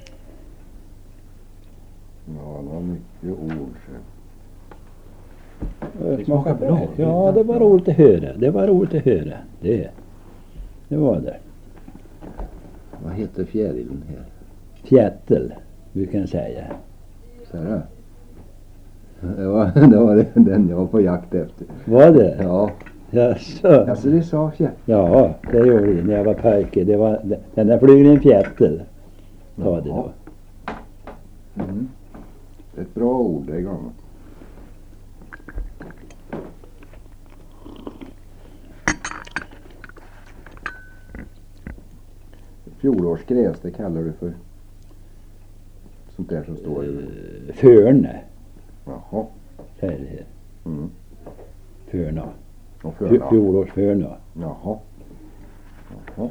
Ja, det var mycket ord. Det smakar bra. Ja, det var roligt att höra. Det var roligt att höra. Det, det var det. Vad heter fjärilen här? Fjättel, vi kan säga. Så här. Det var, det var den jag var på jakt efter. Var det? Ja. Jaså? Alltså det sa fjärilen. Ja, det gjorde det när jag var pojke. Det var, den där flyger en fjättel. Sa det då. Mm. Ett bra ord, det är gammalt. Fjolårsgräs, det kallar du för sånt där som står i... Förne, Jaha. säger det här. Mm. Förna. Och Fj- förna. Fjolårsförna. Jaha. Jaha.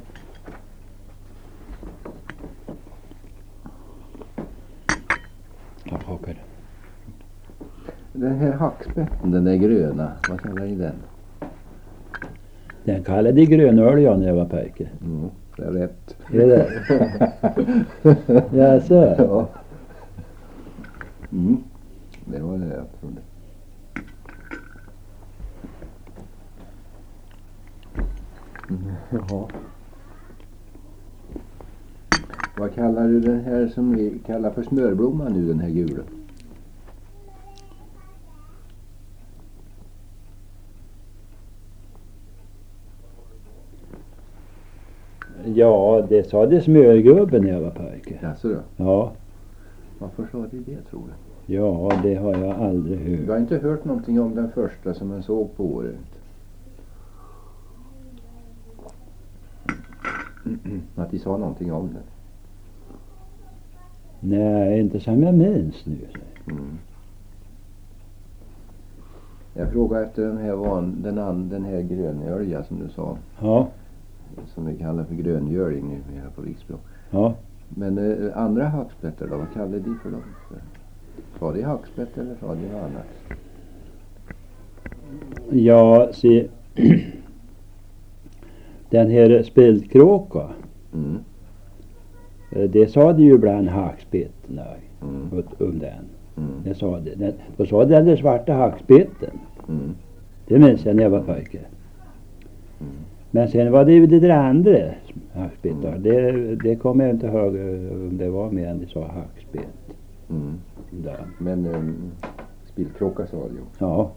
Jag hakar. Den här hackspetten, den där gröna, vad kallar ni den? Den kallade de grönölja när jag var pojke. Mm, det är rätt. Är det? Jaså? Ja. Mm. Det var det jag trodde. Mm. Jaha. Vad kallar du den här som vi kallar för smörblomma nu, den här gula? Ja, det sa det smörgubben när jag var pojke. Jaså då? Ja, Varför sa du det, tror du? ja, det har jag aldrig Du hört. har inte hört någonting om den första som man såg på året? Att de sa någonting om den? Nej, inte som jag minns nu. Mm. Jag frågar efter den här, van, den, an, den här grönölja som du sa. Ja, Som vi kallar för gröngöling nu här på riksspråk. ja. Men eh, andra hackspettar då, vad kallar de för dem? Sa de hackspett eller sa de något annat? Ja, se. Den här spiltkråka. Mm. eh, Det sa de ju ibland hackspetterna Mm. om den. Mm. Det sa de. Den, då sa de den svarta hackspeten. Mm. Det minns jag när jag var pojke. Mm. Men sen var det ju det där andra hackspettar. Mm. Det, det kommer jag inte ihåg eh, om det var mer än det sa hackspett. Mm. Där. Men um, spillkråka sa de ju. Ja.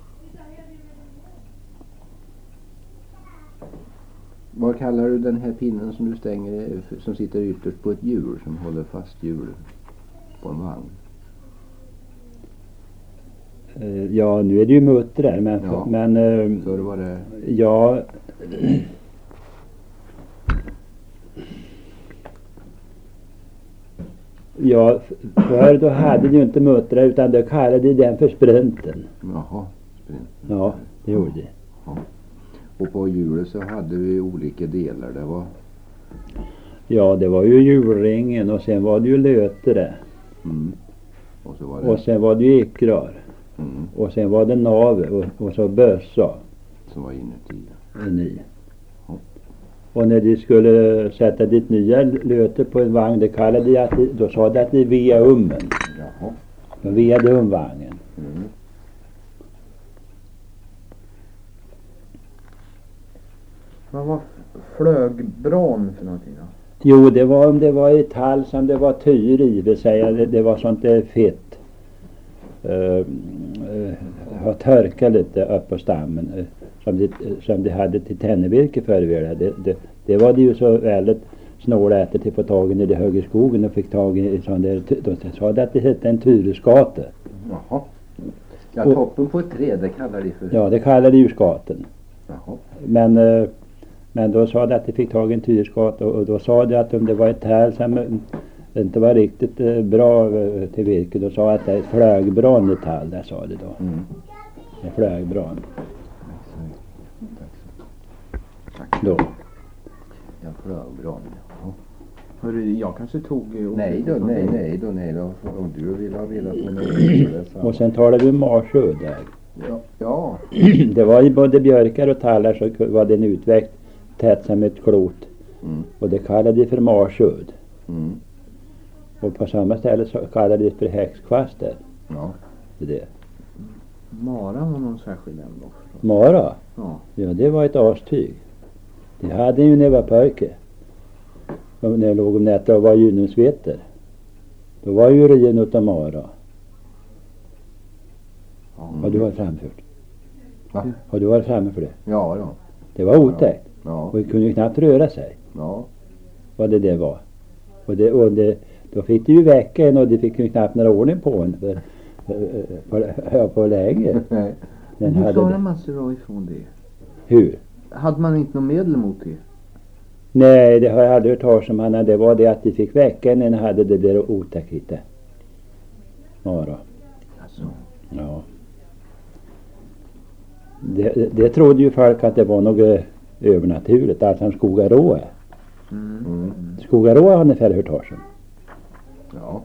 Vad kallar du den här pinnen som du stänger, som sitter ytterst på ett hjul, som håller fast hjulet på en vagn? Eh, Ja, nu är det ju muttrar, men, Ja. men eh, Förr var det... ja. Ja, f- förr då hade de ju inte muttrar, utan då kallade de den för sprinten. Jaha. sprint. Ja, det gjorde de. Och på hjulet så hade vi olika delar. Det var... Ja, det var ju hjulringen och sen var det ju lötere. Mm. Och så var det... Och sen var det ju ikrar. Mm. Och sen var det nave och, och så bössa Som var inuti. i. Ja. Och när de skulle sätta dit nya löter på en vagn, det kallade de att de, då sa de att de via ummen. Jaha. De viade um vagnen. Mm. Vad var flögbrån för någonting då? Jo, det var om det var i tall som det var tyr i, vill säga det, det var sånt där fett. Uh, uh, har törkat lite upp på stammen uh, som, det, som de hade till tennevirke förr i världen. Det, det, det var det ju så väldigt snåla efter till få tag i när de högg i skogen och fick tag i sån där, de sa det att det hette en tyreskate. Jaha. Ja, Och- toppen på ett träd, det kallar de för... Ja, det kallade ju skaten. Jaha. Men, uh, men då sa det att de fick tag i en tyreskate och, och då sa det att om det var ett träd som uh, inte var riktigt uh, bra uh, till virke, då sa att det är ett flögbrån i tall, där sa det då. Mm. En flögbrån. då. Ja, bra, bra. Ja. Hörru, jag kanske tog... eh, Nej då, från nej, dig. nej då, nej då. Om du vill ha reda på något så är det samma. Och sen talade vi Marsö där. Ja, ja. Det var i både björkar och tallar så var det en utväxt tätt som ett klot. Mm. Och det kallade vi för Marsöd. Mm. Och på samma ställe så kallade det för häxkvaster. Ja. Det är det. Mara var någon särskild ändå. Mara, Ja. ja det var ett astyg. Det hade ju när jag var pojke. Och när jag låg om nätter och var gynensveter. Då var ju rien utav Mara. Mm. Har du varit framfört? Va? Har du varit framme för det? Ja, ja. Det var otäckt. Ja. Och vi kunde ju knappt röra sig. Ja. Vad det det var. Och, det, och det, då fick du ju väcka en och det fick ju knappt några ordning på en. För, för, för, på länge. Nej. Den Hur hade klarar det. man sig då ifrån det? Hur? Hade man inte något medel mot det? Nej, det har jag aldrig hört talas om. Han. Det var det att de fick väcka en hade det där otäckhet. Mara. Alltså. Ja. Det, det trodde ju folk att det var något övernaturligt. Alltså en skogarå. Mm. Mm. Skogarå har ni väl hört talas om? Ja.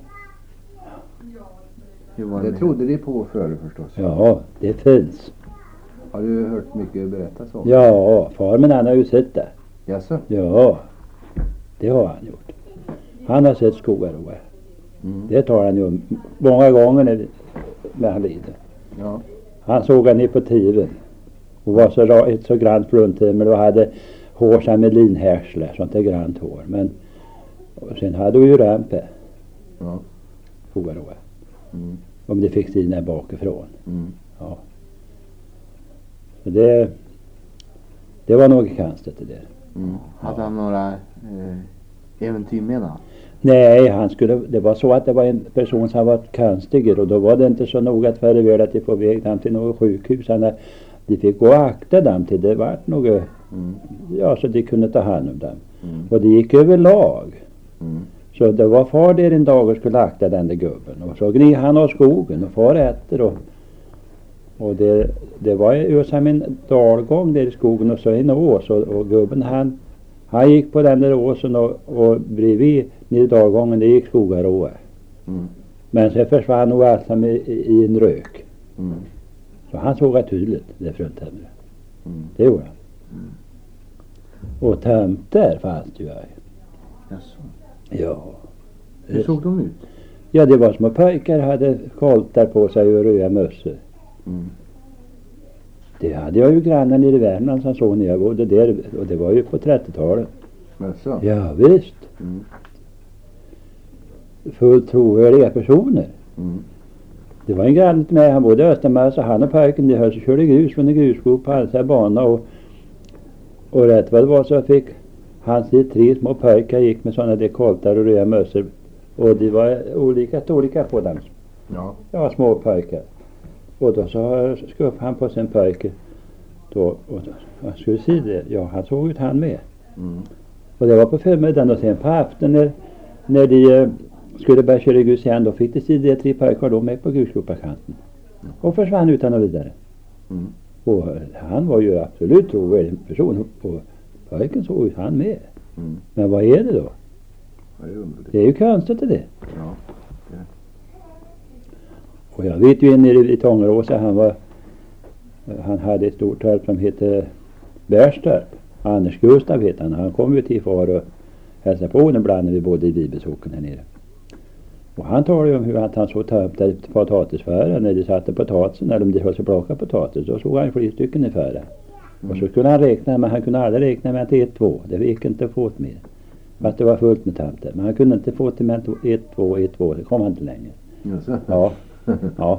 Hur var det Det med- trodde de på förr förstås. Ja, det finns. Har du hört mycket berättas om? Ja, far men han har ju sett det. Jaså? Ja, det har han gjort. Han har sett skogarå. Mm. Det tar han ju om många gånger när, när han lider. Ja. Han såg han ner på tiven. Och var så, ra- ett så grant fruntimmer och hade hår som med linhärsle. Sånt där grant hår. Men och sen hade vi ju rampe. Ja. Skogarå. Mm. Om det fick sina bakifrån. Mm. Ja. Så det, det var nog konstigt det där. Mm. Hade han några eh, äventyr med han? Nej, han skulle, det var så att det var en person som var konstigare och då var det inte så noga att före väl att de får väg dem till något sjukhus. Han, de fick gå och akta dem till det var något, Mm. ja så de kunde ta hand om dem. Mm. Och det gick över lag. Mm. Så det var far där en dag och skulle akta den där gubben. Och så gni han av skogen och far efter och, och det, det var ju som en dalgång där i skogen och så en ås och, och gubben han, han gick på den där åsen och, och bredvid ner i dalgången det gick skogarå. Mm. Men Men sen försvann nog allt som i, i en rök. Mm. Så han såg det tydligt det fruntimret. Mm. Det gjorde han. Och tomter fanns det ju här. Jaså. Ja. Hur såg de ut? Ja, det var små pojkar hade koltar på sig och röda mössor. Mm. Det hade jag ju grannar nere i Värmland som såg när jag bodde där. Och det var ju på trettiotalet. Jaså? Ja, visst. Mm. Fullt trovärdiga personer. Mm. Det var en granne till mig, han bodde i Östermars och han och pojken de höll sig körde grus från en grusskog på alla bana och, och rätt vad det var så fick hans de tre små pojkar gick med sådana dekoltar och röda mössor och de var olika storlekar på dem. Ja. Ja, små pojkar. Och då så skuffade han på sin pojke då och han skulle se det. Ja, han såg ut han med. Mm. Och det var på förmiddagen och sen på afton när, när de eh, skulle börja köra grus igen då fick de se de tre pojkar då med på grusgroparkanten. Och försvann utan och vidare. Mm. Och han var ju absolut trovärdig person och pojken såg ut han med. Mm. Men vad är det då? Vad är underligt? Det är ju konstigt det. Ja. Och jag vet ju en nere i Tångeråsa han var han hade ett stort torp som hette Bärstorp. Anders Gustav heter han. Han kom ju till far och hälsade på den ibland när vi bodde i Bibelsåken här nere. Och han talade ju om hur att han såg ta upp där potatisfären när de satte potatisen när de höll sig plocka potatis. Då såg han flera stycken i fären. Mm. Och så skulle han räkna men han kunde aldrig räkna med att ett, två. Det gick inte att få ett mer. Fast det var fullt med tomter. Men han kunde inte få till med ett, två, ett, två. Det kom han inte längre. Jaså? Ja. Ja.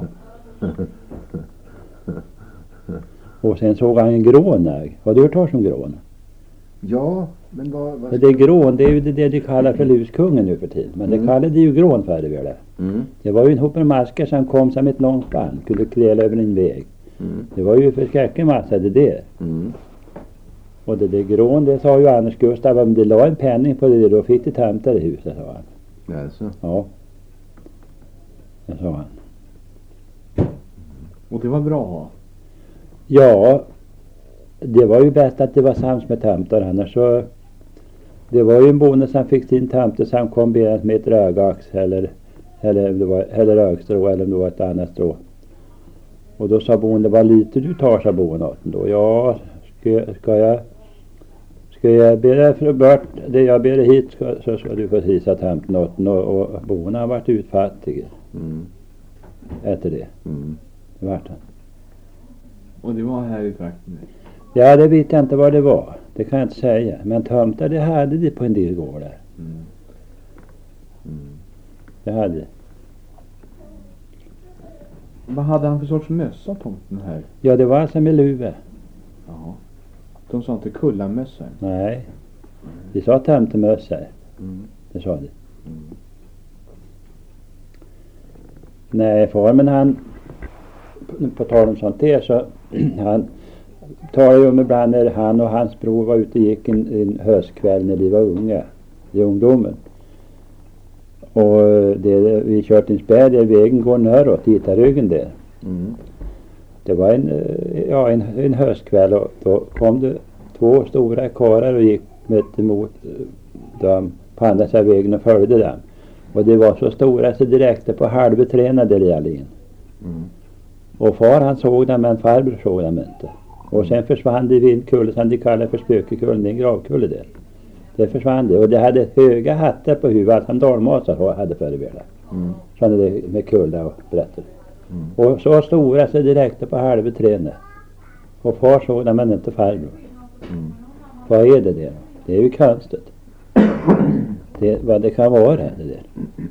Och sen såg han en grånäg. Har du hört talas om grån? Ja, men vad... vad Det är grån, det är ju det, det de kallar för luskungen nu för tiden. Men Mm. det kallade de ju grån förr i världen. Mm. Det var ju en hop med maskar som kom som ett långt band. Kunde kräla över en väg. Mm. Det var ju förskräcklig massa det där. Mm. Och det där grån, det sa ju Anders Gustav. Om det la en penning på det då fick de tomtar i huset, sa han. Jaså? Ja. Det sa han. Och det var bra att ha. Ja, det var ju bäst att det var sams med tomtar, annars så det var ju en bonde som fick sin tomte som kombinerat med ett rögax eller eller det var eller rögstrå eller om det var ett annat strå. Och då sa bonden, vad lite du tar, sa bonden då. Ja, ska, ska jag ska jag be dig för bort det jag ber dig hit ska, så ska du få hisa tomten och, och, och bonden har varit utfattig. Mm. Efter det. Mm. Det vart han. Och det var här i trakten? Ja, det vet jag inte vad det var. Det kan jag inte säga. Men tomtar, det hade de på en del gårdar. Mm. Mm. Det hade. Vad hade han för sorts mössa, tomten här? Ja, det var alltså med luva. Jaha. De sa inte kullamössa? Nej. De sa tomtemössa. Mm. Det sa de. Mm. Nej, far, men han på, på tal om sånt där så han talade ju om ibland när han och hans bror var ute och gick en, en höstkväll när de var unga, i ungdomen. Och det, vi kört till Insberg där vägen går norrut, Titarryggen där. Mm. Det var en, ja, en, en höstkväll och då kom det två stora karlar och gick mitt emot dem på andra sidan vägen och följde dem. Och det var så stora så det räckte på halvbetränade lälingen. Mm. Och far han såg dem men farbror såg dem inte. Och sen försvann det i vindkulle som de kallar för spökekullen, det är en gravkulle där. Det försvann det och det hade höga hattar på huvudet som dalmasar hade förebildat. Mm. Så hade det med kulla och brätter. Mm. Och så stora så det räckte på halvbetränade. Och far såg dem men inte farbror. Mm. Vad är det där? Det är ju konstigt. Det, vad det kan vara det där.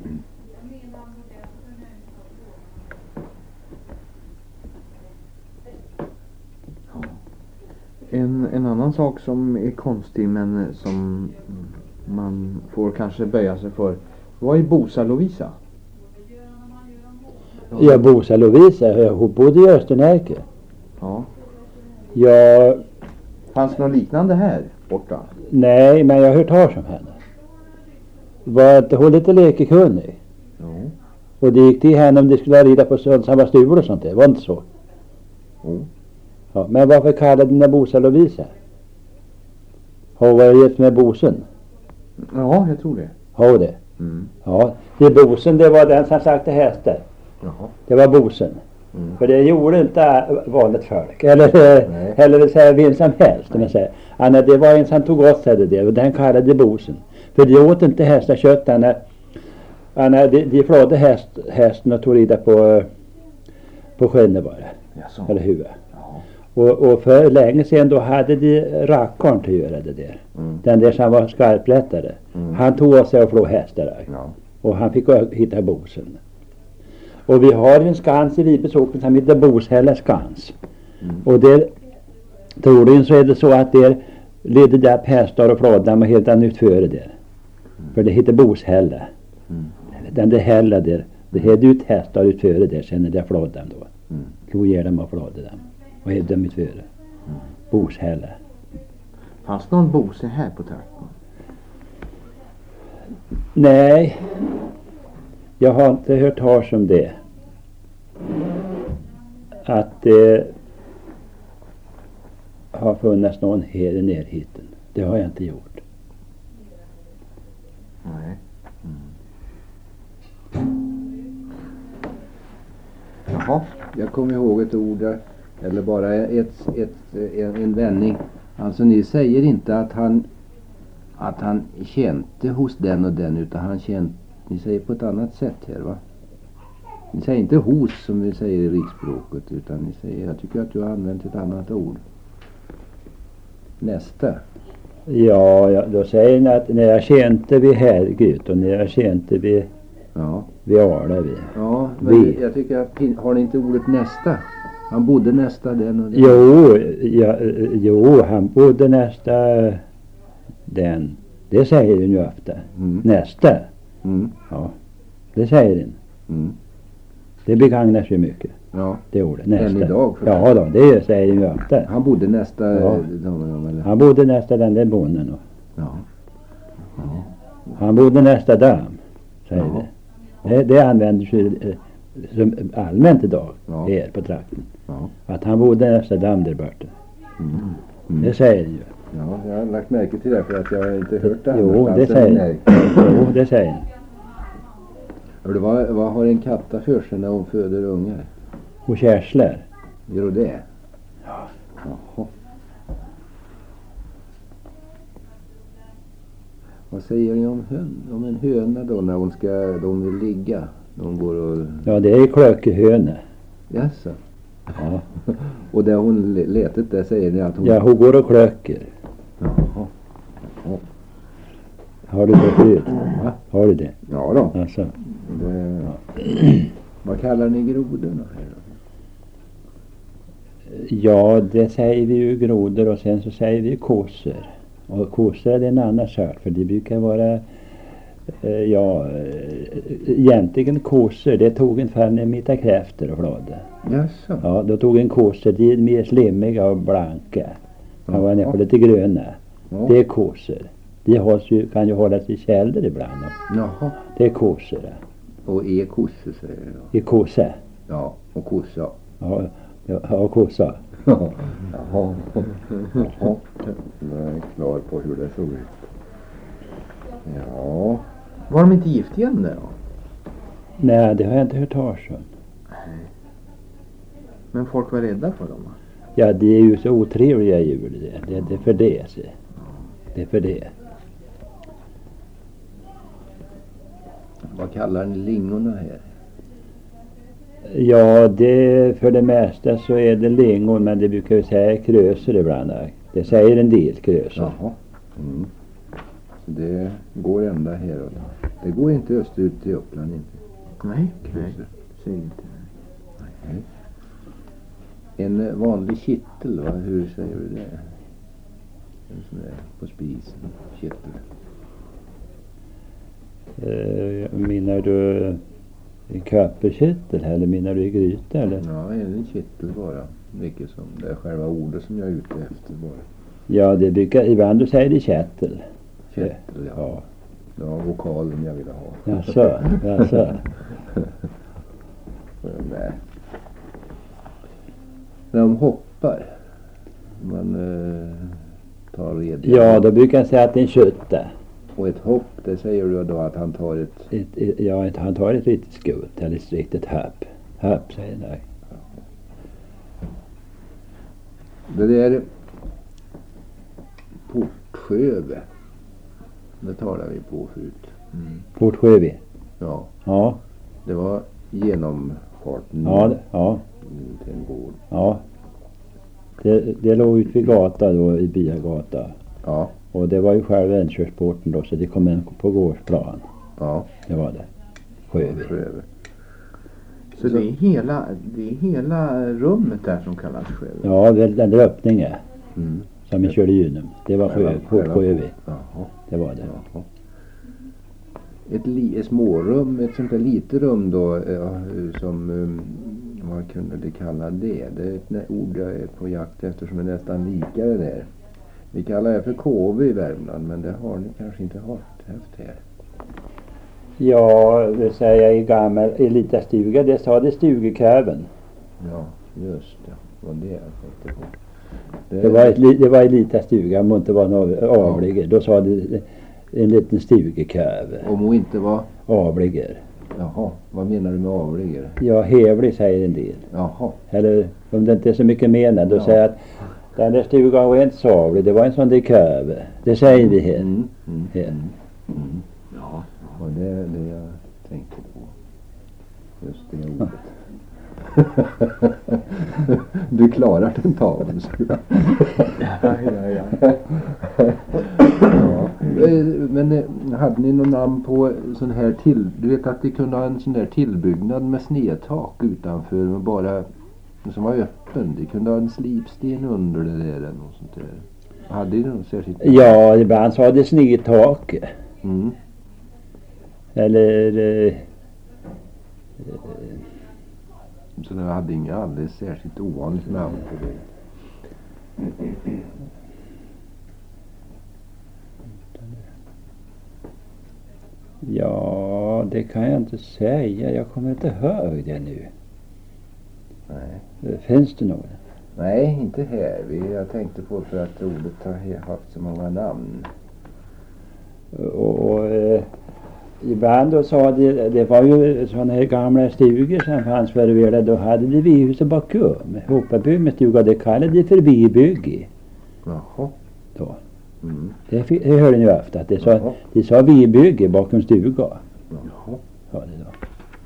En, en annan sak som är konstig men som man får kanske böja sig för. Vad är Bosa Lovisa? Ja, Bosa Lovisa, hon bodde i Östernärke. Ja. Ja, Fanns det något liknande här borta? nej, men jag har hört talas om henne. Var inte hon lite lekekunnig? Jo. Och det gick till henne om de skulle rida på samma stuvor och sånt där, var det inte så? Jo. Ja, men varför kallade dina Bosa Lovisa? Har hon varit gift med Bosen? Ja, jag tror det. Har hon det? Mm. Ja, det Bosen, det var den som sagt till hästar. Jaha. Det var Bosen. Mm. För det gjorde inte vanligt folk. Eller, Nej. eller vill säga vem som helst. Man säger. Anna, det var en som tog åt sig det där. Och den kallade Bosen. För de åt inte hästakött. Anna, Anna, de, de flådde häst, hästen och tog rida på, på skinnet bara. Jaså. Eller huvudet. Ja. Och, och för länge sedan då hade de rackarn till att göra det där. Mm. Den där som var skarprättare. Mm. Han tog åt sig och flå hästar. Ja. Och han fick hitta Bosen. Och vi har en skans i Vipesåken som heter Boshälla skans. Mm. Och det troligen så är det så att det ledde där hästar och flåddamm och helt annat före där. Mm. För det heter Boshälla. Mm. Den där hälla där. Det hade ut hästar ut före där sen är det flåddamm då. Mm. Låg ger dem och flådde dem. Och hade dem ut före. Mm. Boshälla. Fanns det någon Bose här på trakten? Nej. Jag har inte hört talas om det. Att det har funnits någon här i närheten. Det har jag inte gjort. Nej. Jaha, jag kommer ihåg ett ord där, eller bara ett, ett, en, en vändning. Alltså ni säger inte att han att han kände hos den och den, utan han kände, ni säger på ett annat sätt här, va? Ni säger inte hos som vi säger i riksspråket, utan ni säger, jag tycker att du har använt ett annat ord. Nästa. Ja, ja då säger ni att när jag kände vid Herrgud och när jag kände vid, Ja. vid Arla vid. Ja, men Vi. jag tycker att, har ni inte ordet nästa? Han bodde nästa den och den. Jo, ja, jo, han bodde nästa den. Det säger den ju ofta. Mm. Nästa. Mm. Ja, det säger den. Mm. Det begagnas ju mycket. Ja. Det ordet, nästa. Än idag. För Ja då, det säger den ju ofta. Han bodde nästa Ja. dagen, eller? Han bodde nästa den där bonden. Och Ja. Ja. han bodde nästa dam, säger Ja. vi. Det, det använder sig eh, som allmänt idag Ja. här på trakten. Ja. Att han bodde nästa dam där borta. Mm. Mm. Det säger den ju. Ja, jag har lagt märke till det för att jag har inte hört det. Jo, annars det än säger när- Jo, det säger den. Hördu, vad, vad har en katta för sig när hon föder ungar? Och kärslar. Gör hon det? Ja. Jaha. Vad säger ni om, hön, om en höna då när hon ska, de vill ligga? De går och... Ja, det är klökehöna. Jaså? Ja. Och där hon le- letet där säger ni att hon... Ja, hon går och klöker. Jaha. Jaha. Har du det förut? Va? Har du det? Ja då. Alltså. Det... Vad kallar ni grodorna här då? Ja, det säger vi ju grodor och sen så säger vi kossor. Och kossor är en annan sak för det brukar vara eh, ja, eh, egentligen kossor, det tog en fan en mitta kräfter och flådde. Jaså? Ja, då tog en kossor, de är mer slimmiga och blanka. Kan vara nästan lite gröna. Ja. Det är kossor. De hålls ju, kan ju hållas i källor ibland. Jaha. Det är kossor. Och är kosse säger du då? I kossa. Ja, och kossa. Ja, ja, ja kossa. Jaha. Jaha. Jaha. Jag är klar på hur det såg ut. Ja. Var de inte giftiga där då? Nej, det har jag inte hört talas om. Men folk var rädda för dem. Va? Ja, det är ju så otrevliga djur det. Det, det är för det. Så. Det är för det. Vad kallar ni lingorna här? Ja, det för det mesta så är det lingon, men det brukar ju säga krösor ibland. Det säger en del krösor. Jaha. Mm. Så det går ända här och där. Det går inte österut till Uppland inte. Nej, nej. Krösor. Säg inte. Nej. En vanlig kittel, va? Hur säger du det? En sån där på spisen. Kittel. Uh, menar du en köperkittel eller menar du i gryta eller? Ja, en kittel bara. Vilket som det är själva ordet som jag är ute efter bara. Ja, det brukar, ibland du säger det kättel. Kittel, ja. Ja. Det var vokalen jag ville ha. Jaså, jaså. Nej. När de hoppar. Man eh, tar rediga. Ja, då brukar jag säga att det är en kötta. Och ett hopp, det säger du då att han tar ett... Ett, ett, ja, ett, han tar ett litet skutt eller ett riktigt happ. Happ säger jag. Det där Portsjöve. Det talade vi på förut. Mm. Portsjövi. Ja, Ja, det var genomfarten ja, det- ja, till en gård. ja. Det, det låg ut vid gata då, i byagata. Ja, Och det var ju själva inkörsporten då, så det kom in på gårdsplan. ja. Det var det. Sjövi. Portsjöve. Så det är hela, det är hela rummet där som kallas sjö. Ja, det- den där öppningen Mm. som vi körde igenom. Det var sjö, Själva- själva- Sjövi. Jaha. Det var det. Jaha. Ett, li, ett smårum, ett sånt där litet rum då, eh, som, um, vad kunde det kalla det? Det är ett nä- ord jag är på jakt efter som är nästan lika det där. Vi kallar det för K V i Värmland, men det har ni kanske inte haft haft här. Ja, det säger jag i gammal elitastuga. Det sa det stugeköven. Ja, just det. Vad det jag tänkte på. Det var ett, li- det var elitastuga, om det inte var någon avligger. Då sa det en liten stugeköv. Om hon inte var... Avligger. Jaha, vad menar du med avligger? Ja, hevlig säger en del. Jaha, Eller om det inte är så mycket menat, då Ja. säger jag att den där stugan var inte så avlig. Det var en sån där köv. Det säger vi här. mm, mm, här. mm, mm. Ja, och det är det jag tänkte på. Just det ordet. Du klarar tentamen. Ja, ja, ja. Ja. Eh, Men eh, hade ni någon namn på sån här till... Du vet att det kunde ha en sån där tillbyggnad med snedtak utanför med bara... Som var öppen. Det kunde ha en slipsten under det där eller något sånt där. Hade ni något särskilt? Ja, ibland sa det snedtak. Mm. Eller... Eh, Så det hade inga alldeles särskilt ovanligt namn på det. ja, det kan jag inte säga. Jag kommer inte ihåg det nu. Nej. Eh, Finns det något? Nej, inte här. Vi, jag tänkte på för att ordet har haft så många namn. Och, och eh, ibland då sa de, det var ju sådana här gamla stugor som fanns förr i världen. Då hade de vihuset bakom. Hopaby med stuga, det kallade de för vibygge. Jaha. Då. Mm. Det, fi- det hörde ni ju ofta, att de sa, Jaha. de sa vibygge bakom stuga. Jaha. Ja, det då.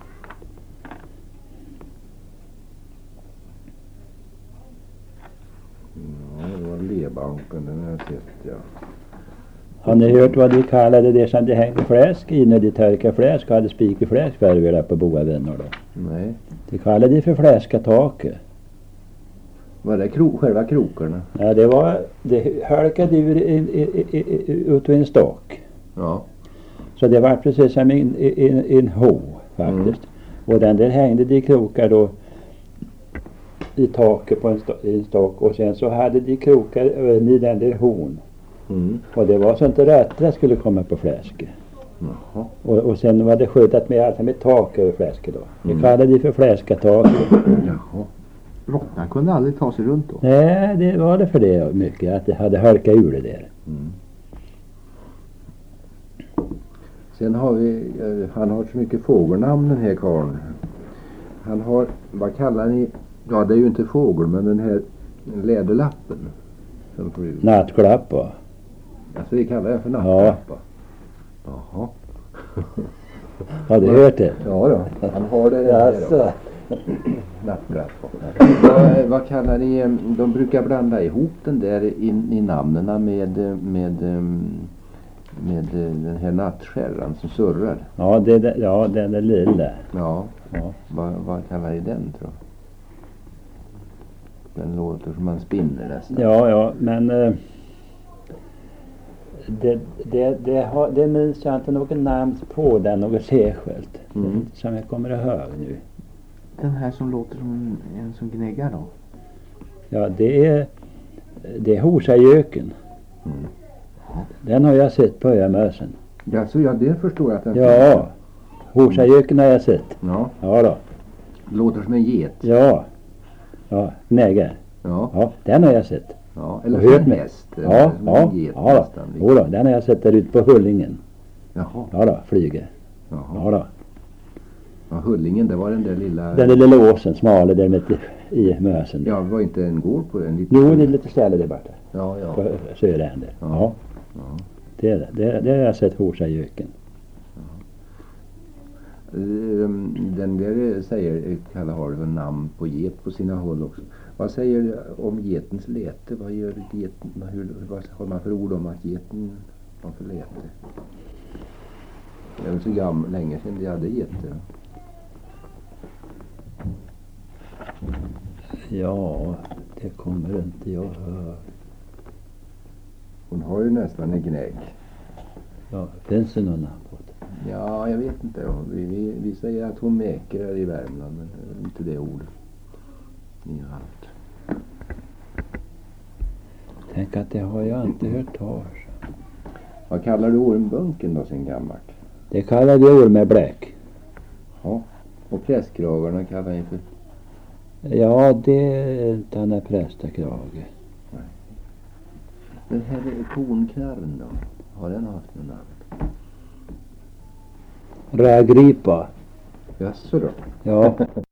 Ja, det var lebanken, den har jag sett, ja. Har ni hört vad de kallade det som de hängde fläsk i när de törkade fläsk och hade spik i fläsk förr vi där på Boa vänner då? Nej. De kallade det för fläskataket. Var det kro, själva krokarna? Ja, det var, det hölkade ur en, en, en, ut ur en stock. Ja. Så det var precis som en, en, en ho faktiskt. Och den där hängde de krokar då i taket på en, sto, en stock. Och sen så hade de krokar även i den där hon. Mm. Och det var så inte rötter skulle komma på fläsket. Jaha. Och, och sen var det skyddat med alltså med tak över fläsket då. Det Mm. kallade de för fläskataket. Jaha. Råttan kunde aldrig ta sig runt då. Nej, det var det för det mycket. Att det hade hölkat ur det där. Mm. Sen har vi, eh, han har så mycket fågelnamn den här karln. Han har, vad kallar ni, ja det är ju inte fågel men den här läderlappen. Som flyger. Nattklappa. Alltså vi kallar den för nattlappa. Jaha. Har du hört det? Ja då, han har det där Alltså. då. Nattlappa. vad, vad kallar ni, eh, de brukar blanda ihop den där i, i namnena med, eh, med, eh, med eh, den här nattskärran som surrar. Ja, det, det, ja, den är lilla. Ja. Ja. Vad, vad kallar ni den tror jag? Den låter som man spinner nästan. Ja, ja, men eh, det, det, det, har, det minns jag inte något namn på den, något särskilt. Mm. Som jag kommer ihåg nu. Den här som låter som en, en som gnäggar då. Ja, det är, det är Hosagöken. Mm. Den har jag sett på Ömösen. Ja, så ja, det förstår jag att den Ja, Hosagöken har jag sett. Ja, Ja då. låter som en get. Ja. Ja, gnäggar. Ja, Ja, den har jag sett. ja. Och Eller hört som en med. häst. Ja, eller som ja, en get ja nästan. då. Jo då, den har jag sett där ute på Hullingen. Jaha, Ja då, flyger. jaha. Ja då. Ja, Hullingen, det var den där lilla... Den lilla åsen, smala där mitt i, i Mösen. Ja, det var inte en gård på den? Liten... Jo, det är lite ställe där borta. Ja, ja. På Söränder. Ja. Ja. Ja. Det är det. Det, det har jag sett Hosagöken. Ehm, Den där säger, Kalle har väl namn på get på sina håll också. Vad säger du om getens läte? Vad gör geten? Hur, vad har man för ord om att geten har för läte? Det är väl så gammal, länge sedan de hade geter. Ja, det kommer inte jag ihåg. Hon har ju nästan en gnägg. Ja, finns det någon namn på det? Ja, jag vet inte. Vi, vi, vi säger att hon mäker här i Värmland, men det är inte det ordet. I allt. Tänk att det har jag inte hört talas. Vad kallar du ormbunken då sen gammalt? Det kallar vi ormebläck. Ja. Och prästkragarna kallar ni för... Ja, det är inte han är prästakrage. Den här konknarren då? Har den haft någon namn? Rägripa. Jaså då? Ja.